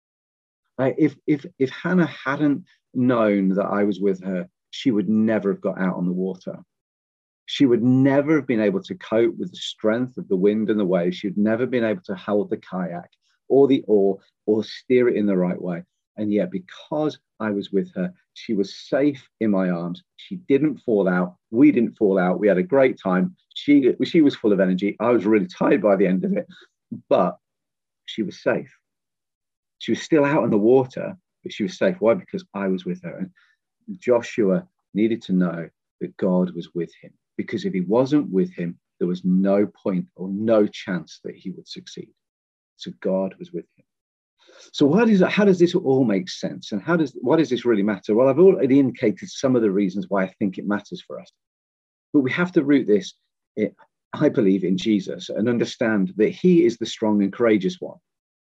If Hannah hadn't known that I was with her, she would never have got out on the water. She would never have been able to cope with the strength of the wind and the waves. She would never been able to hold the kayak or the oar or steer it in the right way. And yet, because I was with her, she was safe in my arms. She didn't fall out. We didn't fall out. We had a great time. She was full of energy. I was really tired by the end of it, but she was safe. She was still out in the water, but she was safe. Why? Because I was with her. And Joshua needed to know that God was with him, because if he wasn't with him, there was no point or no chance that he would succeed. So God was with him. So how does this all make sense? And what does this really matter? Well, I've already indicated some of the reasons why I think it matters for us. But we have to root this, I believe, in Jesus and understand that he is the strong and courageous one.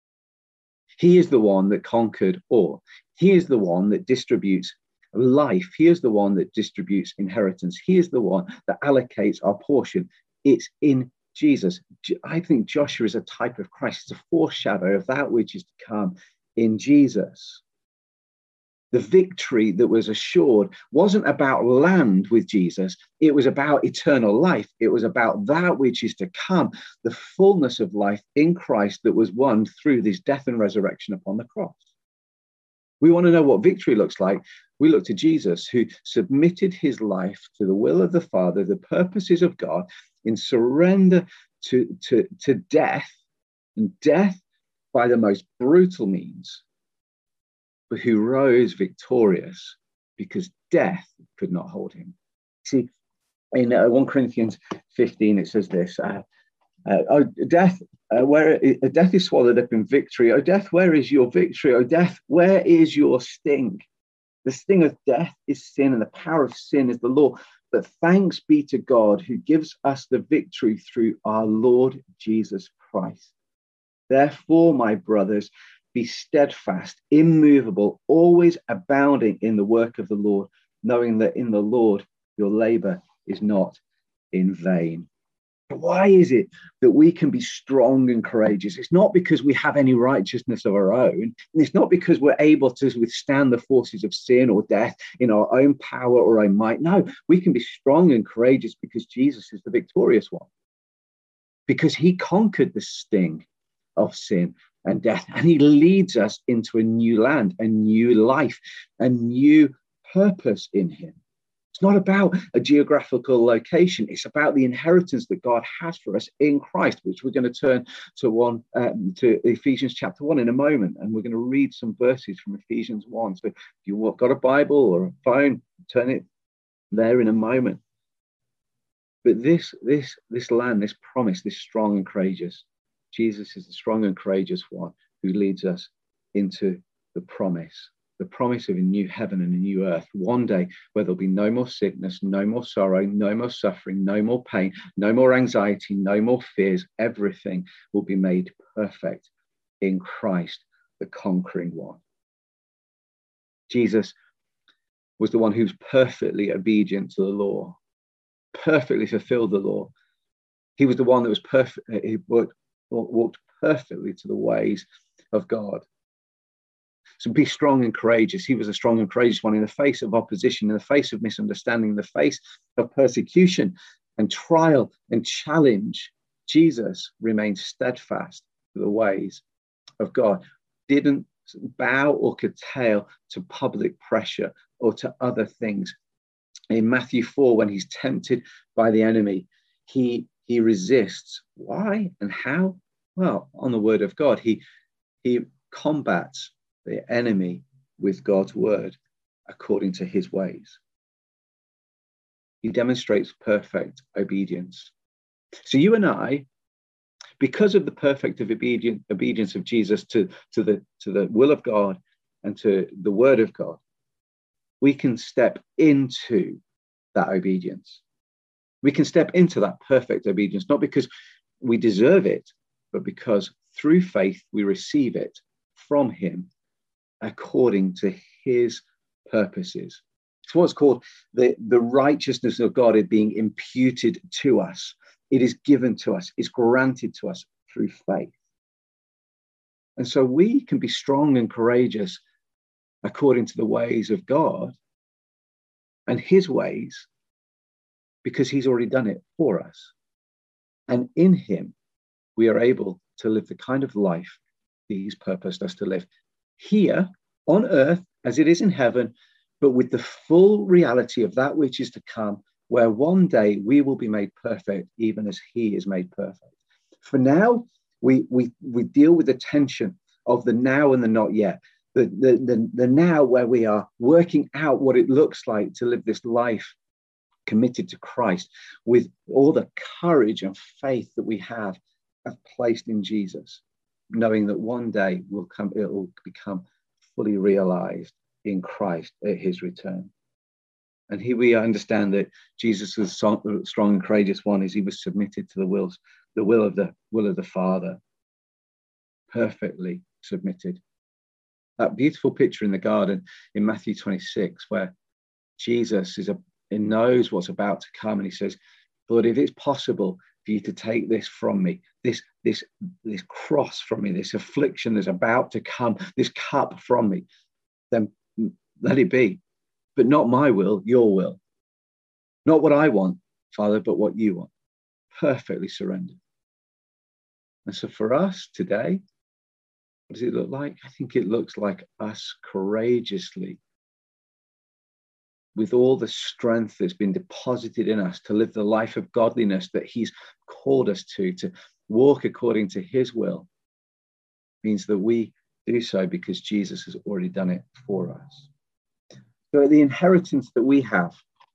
He is the one that conquered all. He is the one that distributes life. He is the one that distributes inheritance. He is the one that allocates our portion. It's in Jesus. I think Joshua is a type of Christ. It's a foreshadow of that which is to come in Jesus. The victory that was assured wasn't about land with Jesus. It was about eternal life. It was about that which is to come, the fullness of life in Christ that was won through this death and resurrection upon the cross. We want to know what victory looks like. We look to Jesus, who submitted his life to the will of the Father, the purposes of God, in surrender to death, and death by the most brutal means, but who rose victorious because death could not hold him. See, in 1 Corinthians 15, it says this, death is swallowed up in victory. O death, where is your victory? O death, where is your sting? The sting of death is sin, and the power of sin is the law. But thanks be to God who gives us the victory through our Lord Jesus Christ. Therefore, my brothers, be steadfast, immovable, always abounding in the work of the Lord, knowing that in the Lord your labor is not in vain. Why is it that we can be strong and courageous? It's not because we have any righteousness of our own. And it's not because we're able to withstand the forces of sin or death in our own power or our might. No, we can be strong and courageous because Jesus is the victorious one. Because he conquered the sting of sin and death, and he leads us into a new land, a new life, a new purpose in him. It's not about a geographical location. It's about the inheritance that God has for us in Christ, which we're going to turn to Ephesians chapter 1 in a moment. And we're going to read some verses from Ephesians 1. So if you've got a Bible or a phone, turn it there in a moment. But this land, this promise, this strong and courageous, Jesus is the strong and courageous one who leads us into the promise of a new heaven and a new earth. One day where there'll be no more sickness, no more sorrow, no more suffering, no more pain, no more anxiety, no more fears. Everything will be made perfect in Christ, the conquering one. Jesus was the one who was perfectly obedient to the law, perfectly fulfilled the law. He was the one that was perfect. He walked perfectly to the ways of God. So be strong and courageous. He was a strong and courageous one in the face of opposition, in the face of misunderstanding, in the face of persecution and trial and challenge. Jesus remained steadfast to the ways of God, didn't bow or curtail to public pressure or to other things. In Matthew 4, when he's tempted by the enemy, he resists. Why and how? Well, on the word of God. He combats the enemy with God's word according to his ways. He demonstrates perfect obedience. So you and I, because of the perfect obedience of Jesus to the will of God and to the word of God, we can step into that obedience. We can step into that perfect obedience, not because we deserve it, but because through faith we receive it from him according to his purposes. It's what's called the righteousness of God is being imputed to us. It is given to us. It's granted to us through faith. And so we can be strong and courageous according to the ways of God and his ways, because he's already done it for us. And in him, we are able to live the kind of life that he's purposed us to live here on earth as it is in heaven, but with the full reality of that which is to come, where one day we will be made perfect, even as he is made perfect. For now, we deal with the tension of the now and the not yet. The now, where we are working out what it looks like to live this life committed to Christ with all the courage and faith that we have placed in Jesus, knowing that one day it will become fully realized in Christ at his return. And here we understand that Jesus was the strong and courageous one as he was submitted to the will of the Father, perfectly submitted. That beautiful picture in the garden in Matthew 26, where Jesus he knows what's about to come, and he says, Lord, if it's possible for you to take this from me, this cross from me, this affliction that's about to come, this cup from me, then let it be. But not my will, your will. Not what I want, Father, but what you want. Perfectly surrendered. And so for us today, what does it look like? I think it looks like us courageously, with all the strength that's been deposited in us to live the life of godliness that he's called us to walk according to his will, means that we do so because Jesus has already done it for us. So the inheritance that we have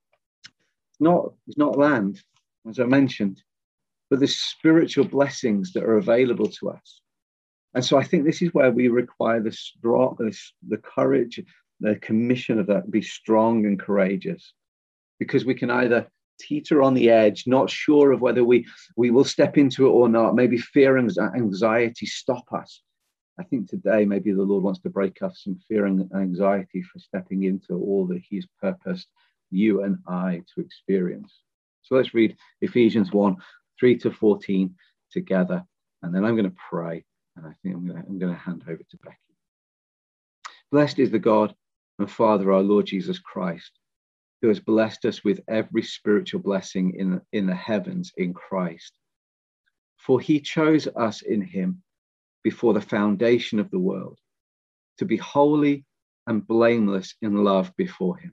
is not land, as I mentioned, but the spiritual blessings that are available to us. And so I think this is where we require the courage, the commission of that, be strong and courageous, because we can either teeter on the edge, not sure of whether we will step into it or not. Maybe fear and anxiety stop us. I think today maybe the Lord wants to break off some fear and anxiety for stepping into all that he's purposed you and I to experience. So let's read Ephesians 1:3-14 together, and then I'm going to pray, and I think I'm going to hand over to Becky. Blessed is the God and Father, our Lord Jesus Christ, who has blessed us with every spiritual blessing in the heavens in Christ. For he chose us in him before the foundation of the world, to be holy and blameless in love before him.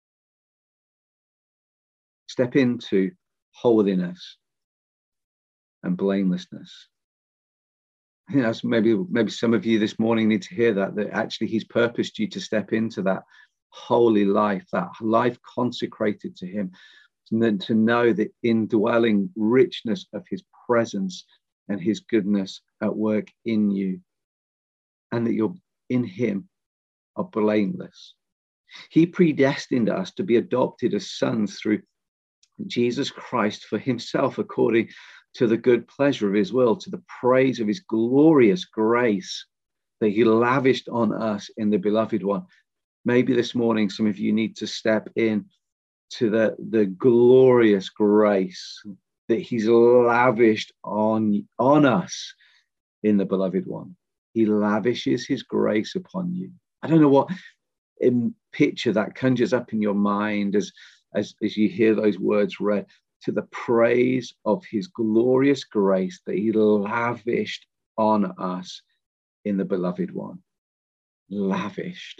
Step into holiness and blamelessness. I think that's maybe some of you this morning need to hear that actually he's purposed you to step into that holy life, that life consecrated to him, and then to know the indwelling richness of his presence and his goodness at work in you, and that you're in him are blameless. He predestined us to be adopted as sons through Jesus Christ for himself, according to the good pleasure of his will, to the praise of his glorious grace that he lavished on us in the beloved one. Maybe this morning some of you need to step in to the glorious grace that he's lavished on us in the beloved one. He lavishes his grace upon you. I don't know what picture that conjures up in your mind as you hear those words read, to the praise of his glorious grace that he lavished on us in the beloved one. Lavished.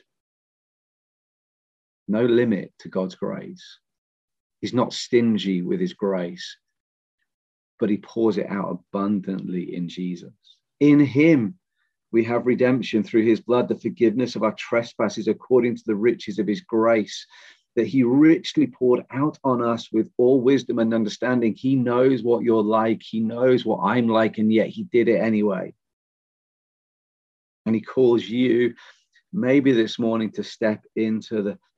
No limit to God's grace. He's not stingy with his grace, but he pours it out abundantly in Jesus. In him, we have redemption through his blood, the forgiveness of our trespasses according to the riches of his grace, that he richly poured out on us with all wisdom and understanding. He knows what you're like. He knows what I'm like, and yet he did it anyway. And he calls you maybe this morning to step into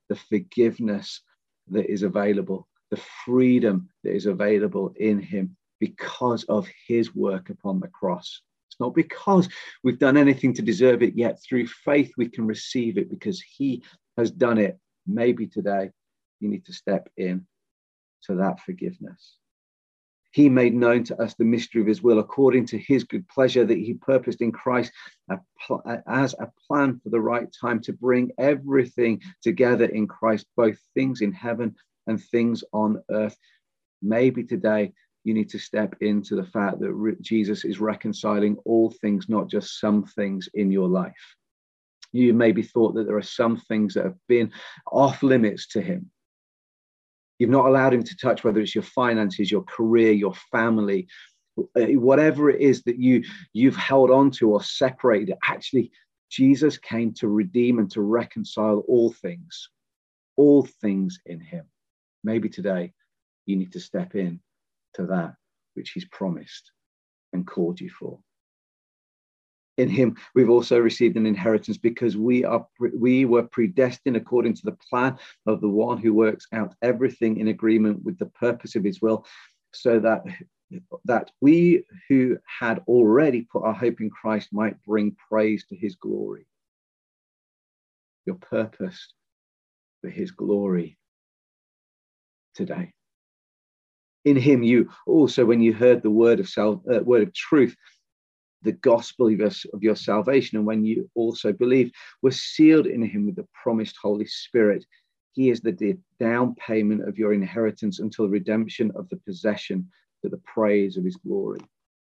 the forgiveness that is available, the freedom that is available in him because of his work upon the cross. It's not because we've done anything to deserve it yet. Through faith, we can receive it because he has done it. Maybe today you need to step in to that forgiveness. He made known to us the mystery of his will according to his good pleasure that he purposed in Christ as a plan for the right time to bring everything together in Christ, both things in heaven and things on earth. Maybe today you need to step into the fact that Jesus is reconciling all things, not just some things in your life. You maybe thought that there are some things that have been off limits to him. You've not allowed him to touch, whether it's your finances, your career, your family, whatever it is that you've held on to or separated. Actually, Jesus came to redeem and to reconcile all things in him. Maybe today you need to step in to that which he's promised and called you for. In him, we've also received an inheritance because we were predestined according to the plan of the one who works out everything in agreement with the purpose of his will, so that we who had already put our hope in Christ might bring praise to his glory. Your purpose for his glory today. In him, you also, when you heard the word of truth, the gospel of your salvation, and when you also believed, were sealed in him with the promised Holy Spirit. He is the down payment of your inheritance until the redemption of the possession to the praise of his glory.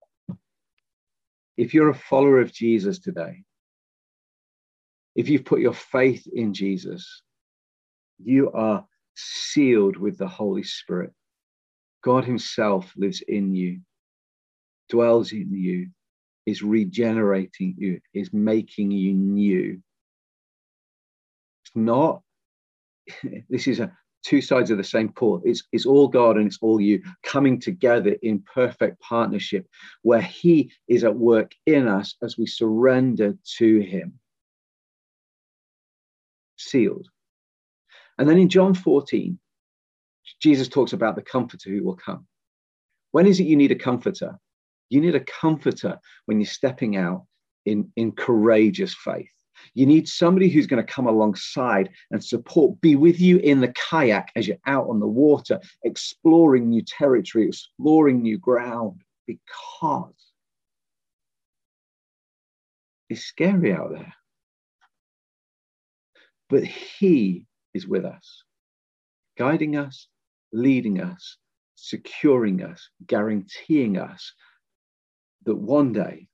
If you're a follower of Jesus today, if you've put your faith in Jesus, you are sealed with the Holy Spirit. God himself lives in you, dwells in you, is regenerating you, is making you new. It's not, this is two sides of the same coin. It's all God and it's all you coming together in perfect partnership, where he is at work in us as we surrender to him. Sealed. And then in John 14, Jesus talks about the comforter who will come. When is it you need a comforter? You need a comforter when you're stepping out in courageous faith. You need somebody who's going to come alongside and support, be with you in the kayak as you're out on the water, exploring new territory, exploring new ground, because it's scary out there. But he is with us, guiding us, leading us, securing us, guaranteeing us that one day,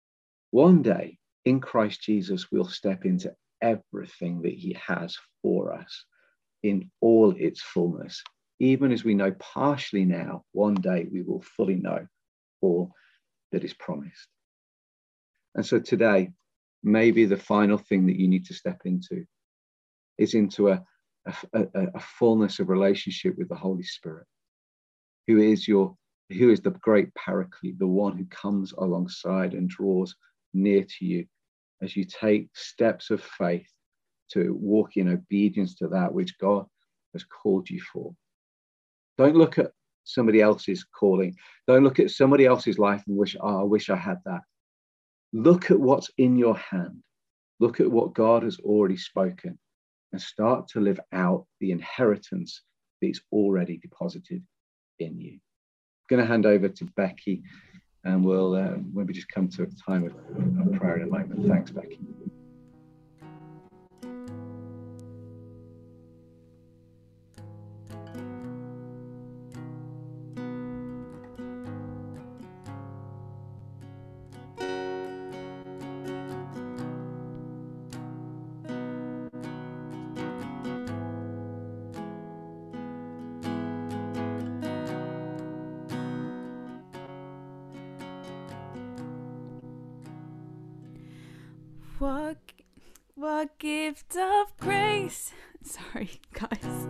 in Christ Jesus, we'll step into everything that he has for us in all its fullness. Even as we know partially now, one day we will fully know all that is promised. And so today, maybe the final thing that you need to step into is into a fullness of relationship with the Holy Spirit, who is the great paraclete, the one who comes alongside and draws near to you as you take steps of faith to walk in obedience to that which God has called you for. Don't look at somebody else's calling. Don't look at somebody else's life and wish, I wish I had that. Look at what's in your hand. Look at what God has already spoken and start to live out the inheritance that is already deposited in you. I'm going to hand over to Becky, and we'll maybe just come to a time of prayer in a moment. Thanks, Becky. What gift of grace, sorry guys,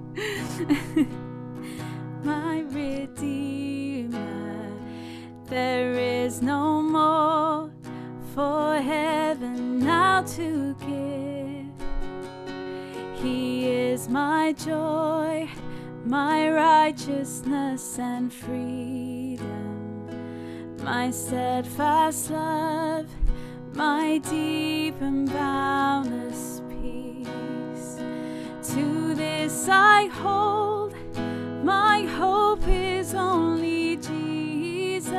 my Redeemer, there is no more for heaven now to give. He is is my joy, my righteousness and freedom, my steadfast love, my deep and boundless peace. To this I hold, my hope is only Jesus,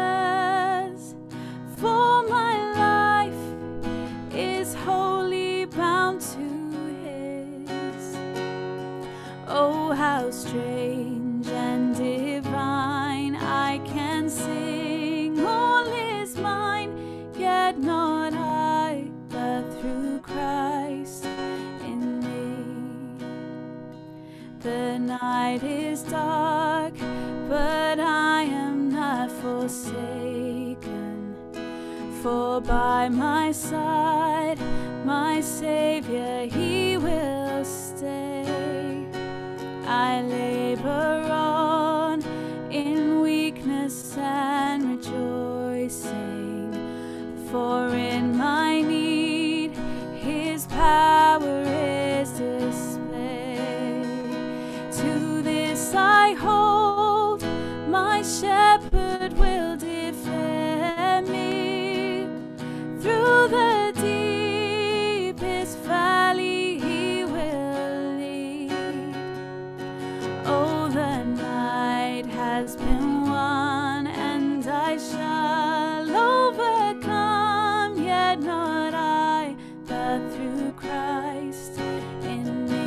for my life is wholly bound to His. Oh, how strange and divine, I can sing, all is mine, yet not I, but through Christ in me. The night is dark, but I am not forsaken, for by my side, my Savior, He will stay. I labor on in weakness and rejoicing, for in my need His power is displayed. To this I hold, my shepherd will defend me. Through the deepest valley He will lead. Oh, the night has been won, and I shall overcome, yet not I, but through Christ in me.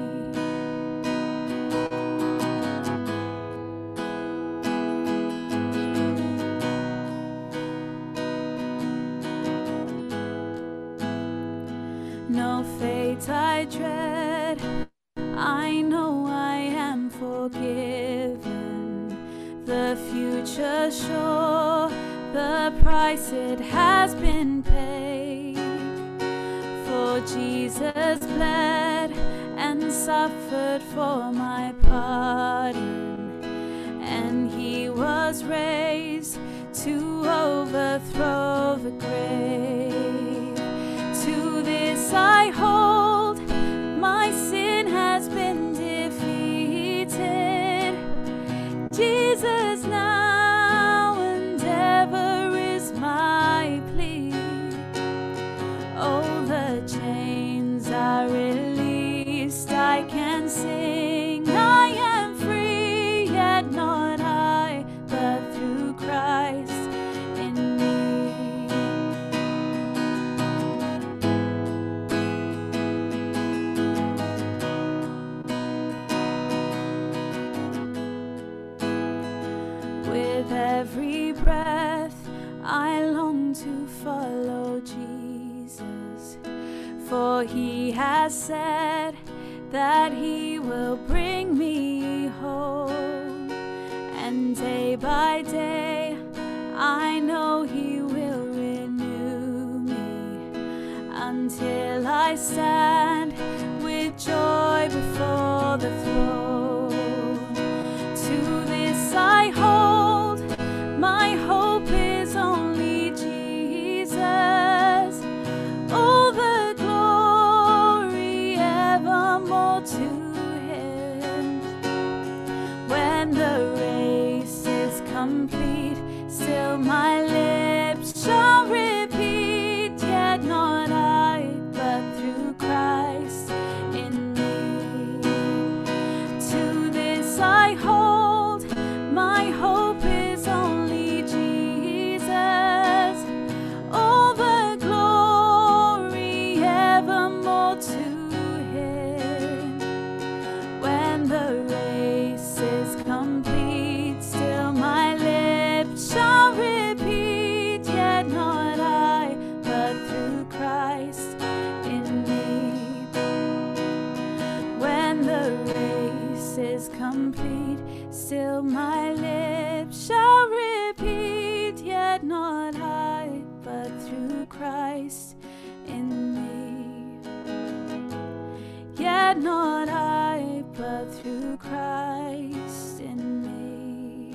No fate I dread, I know I am forgiven. The future sure, the price it has been paid. For Jesus bled and suffered for my pardon, and He was raised to overthrow the grave. To this I hold, my sin has been defeated. Jesus now and ever is my plea. Oh, the chains are released, I can sing, I am free, yet not I, but through Christ in me. With every breath I long to follow Jesus, for He has said that He will bring me home, and day by day I know He will renew me, until I stand with joy before the throne. To this I hold, my hope is only Jesus. All the glory evermore to Him. When the race is complete, still my lips shall repeat, yet not I, but through Christ in me. To this I hold, my hope is only Jesus. All the glory evermore to Him. When the race is complete, still my lips shall repeat, yet not I, but through Christ in me. When the race is complete, still my lips shall repeat, yet not I, but through Christ in me. Yet not I, but through Christ in me.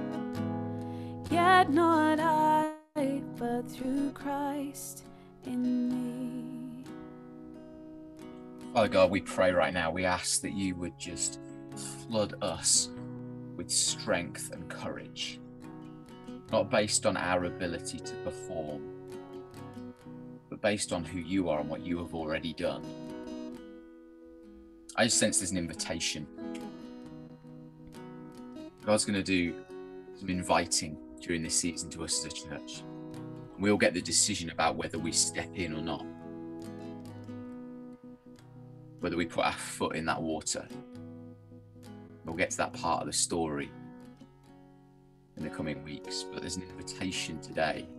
Yet not I, but through Christ in me. Father God, we pray right now, we ask that you would just flood us with strength and courage, not based on our ability to perform, but based on who you are and what you have already done. I just sense there's an invitation. God's going to do some inviting during this season to us as a church. We'll get the decision about whether we step in or not, whether we put our foot in that water. We'll get to that part of the story in the coming weeks, but there's an invitation today.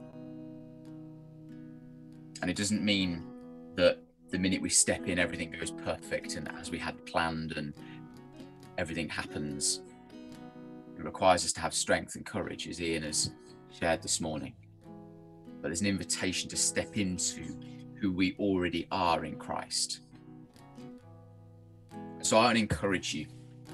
And it doesn't mean that the minute we step in, everything goes perfect and as we had planned and everything happens. It requires us to have strength and courage, as Ian has shared this morning. But there's an invitation to step into who we already are in Christ. So I want to encourage you.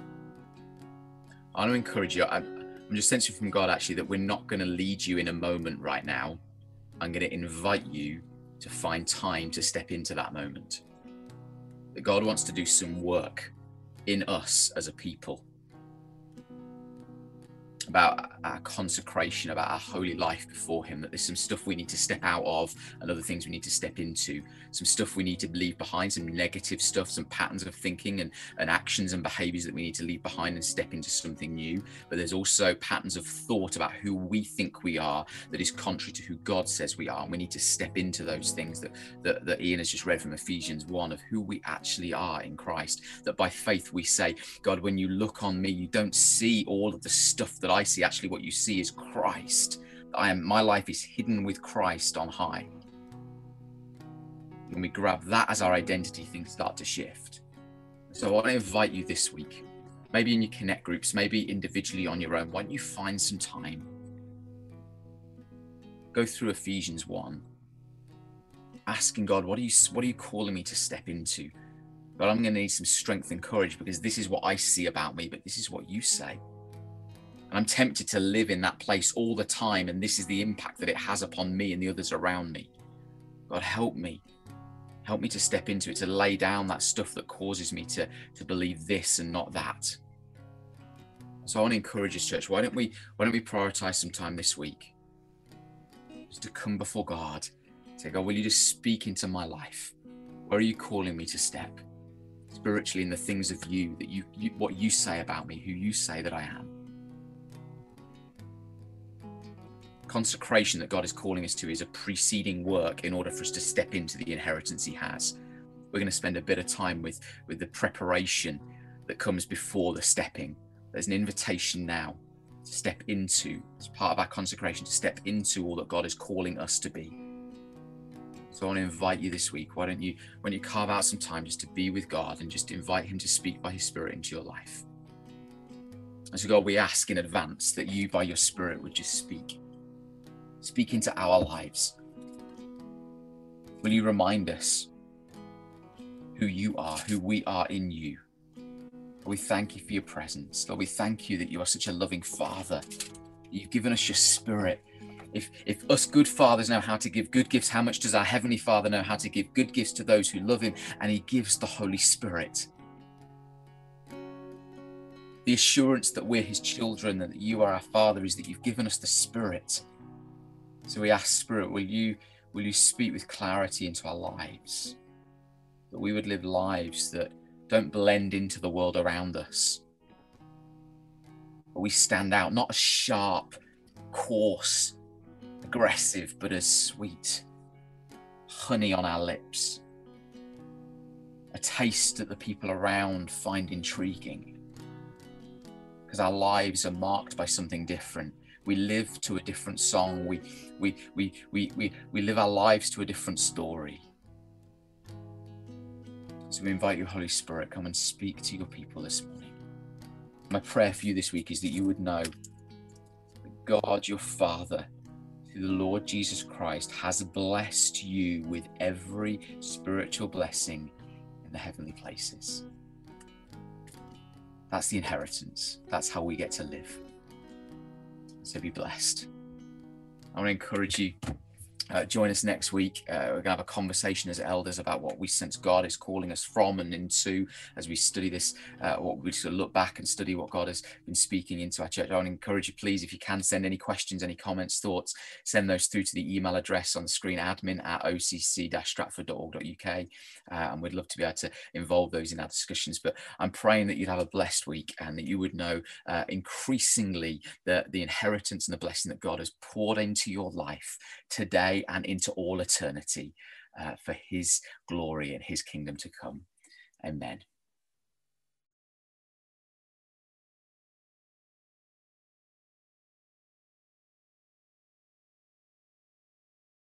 I'm just sensing from God actually that we're not going to lead you in a moment right now. I'm going to invite you to find time to step into that moment. That God wants to do some work in us as a people, about our consecration, about our holy life before him, that there's some stuff we need to step out of and other things we need to step into, some stuff we need to leave behind, some negative stuff, some patterns of thinking and actions and behaviors that we need to leave behind and step into something new. But there's also patterns of thought about who we think we are that is contrary to who God says we are, and we need to step into those things that Ian has just read from Ephesians 1 of who we actually are in Christ. That by faith we say, God, when you look on me, you don't see all of the stuff that I see. Actually, what you see is Christ. My life is hidden with Christ on high. When we grab that as our identity, things start to shift. So I want to invite you this week, maybe in your connect groups, maybe individually on your own. Why don't you find some time? Go through Ephesians 1, asking God, what are you calling me to step into? God, I'm going to need some strength and courage because this is what I see about me, but this is what you say. And I'm tempted to live in that place all the time, and this is the impact that it has upon me and the others around me. God, help me. Help me to step into it, to lay down that stuff that causes me to believe this and not that. So I want to encourage us, church. Why don't we prioritize some time this week just to come before God, say, God, will you just speak into my life? Where are you calling me to step spiritually in the things of you, that you what you say about me, who you say that I am? Consecration that God is calling us to is a preceding work in order for us to step into the inheritance he has. We're going to spend a bit of time with the preparation that comes before the stepping. There's an invitation now to step into, as part of our consecration, to step into all that God is calling us to be. So I want to invite you this week. Why don't you, when you carve out some time just to be with God and just invite him to speak by his Spirit into your life. And so God, we ask in advance that you by your Spirit would just speak into our lives. Will you remind us who you are, who we are in you? Lord, we thank you for your presence. Lord, we thank you that you are such a loving Father. You've given us your Spirit. If us good fathers know how to give good gifts, how much does our Heavenly Father know how to give good gifts to those who love him? And he gives the Holy Spirit. The assurance that we're his children and that you are our Father is that you've given us the Spirit. So we ask, Spirit, will you speak with clarity into our lives? That we would live lives that don't blend into the world around us. But we stand out, not as sharp, coarse, aggressive, but as sweet. Honey on our lips. A taste that the people around find intriguing. Because our lives are marked by something different. We live to a different song. We live our lives to a different story. So we invite you, Holy Spirit, come and speak to your people this morning. My prayer for you this week is that you would know that God, your Father, through the Lord Jesus Christ, has blessed you with every spiritual blessing in the heavenly places. That's the inheritance. That's how we get to live. So be blessed. I want to encourage you Join us next week. We're going to have a conversation as elders about what we sense God is calling us from and into as we study this, what we sort of look back and study what God has been speaking into our church. I want to encourage you, please, if you can send any questions, any comments, thoughts, send those through to the email address on the screen, admin@occ-stratford.org.uk. And we'd love to be able to involve those in our discussions. But I'm praying that you'd have a blessed week and that you would know increasingly the inheritance and the blessing that God has poured into your life today and into all eternity for his glory and his kingdom to come. Amen.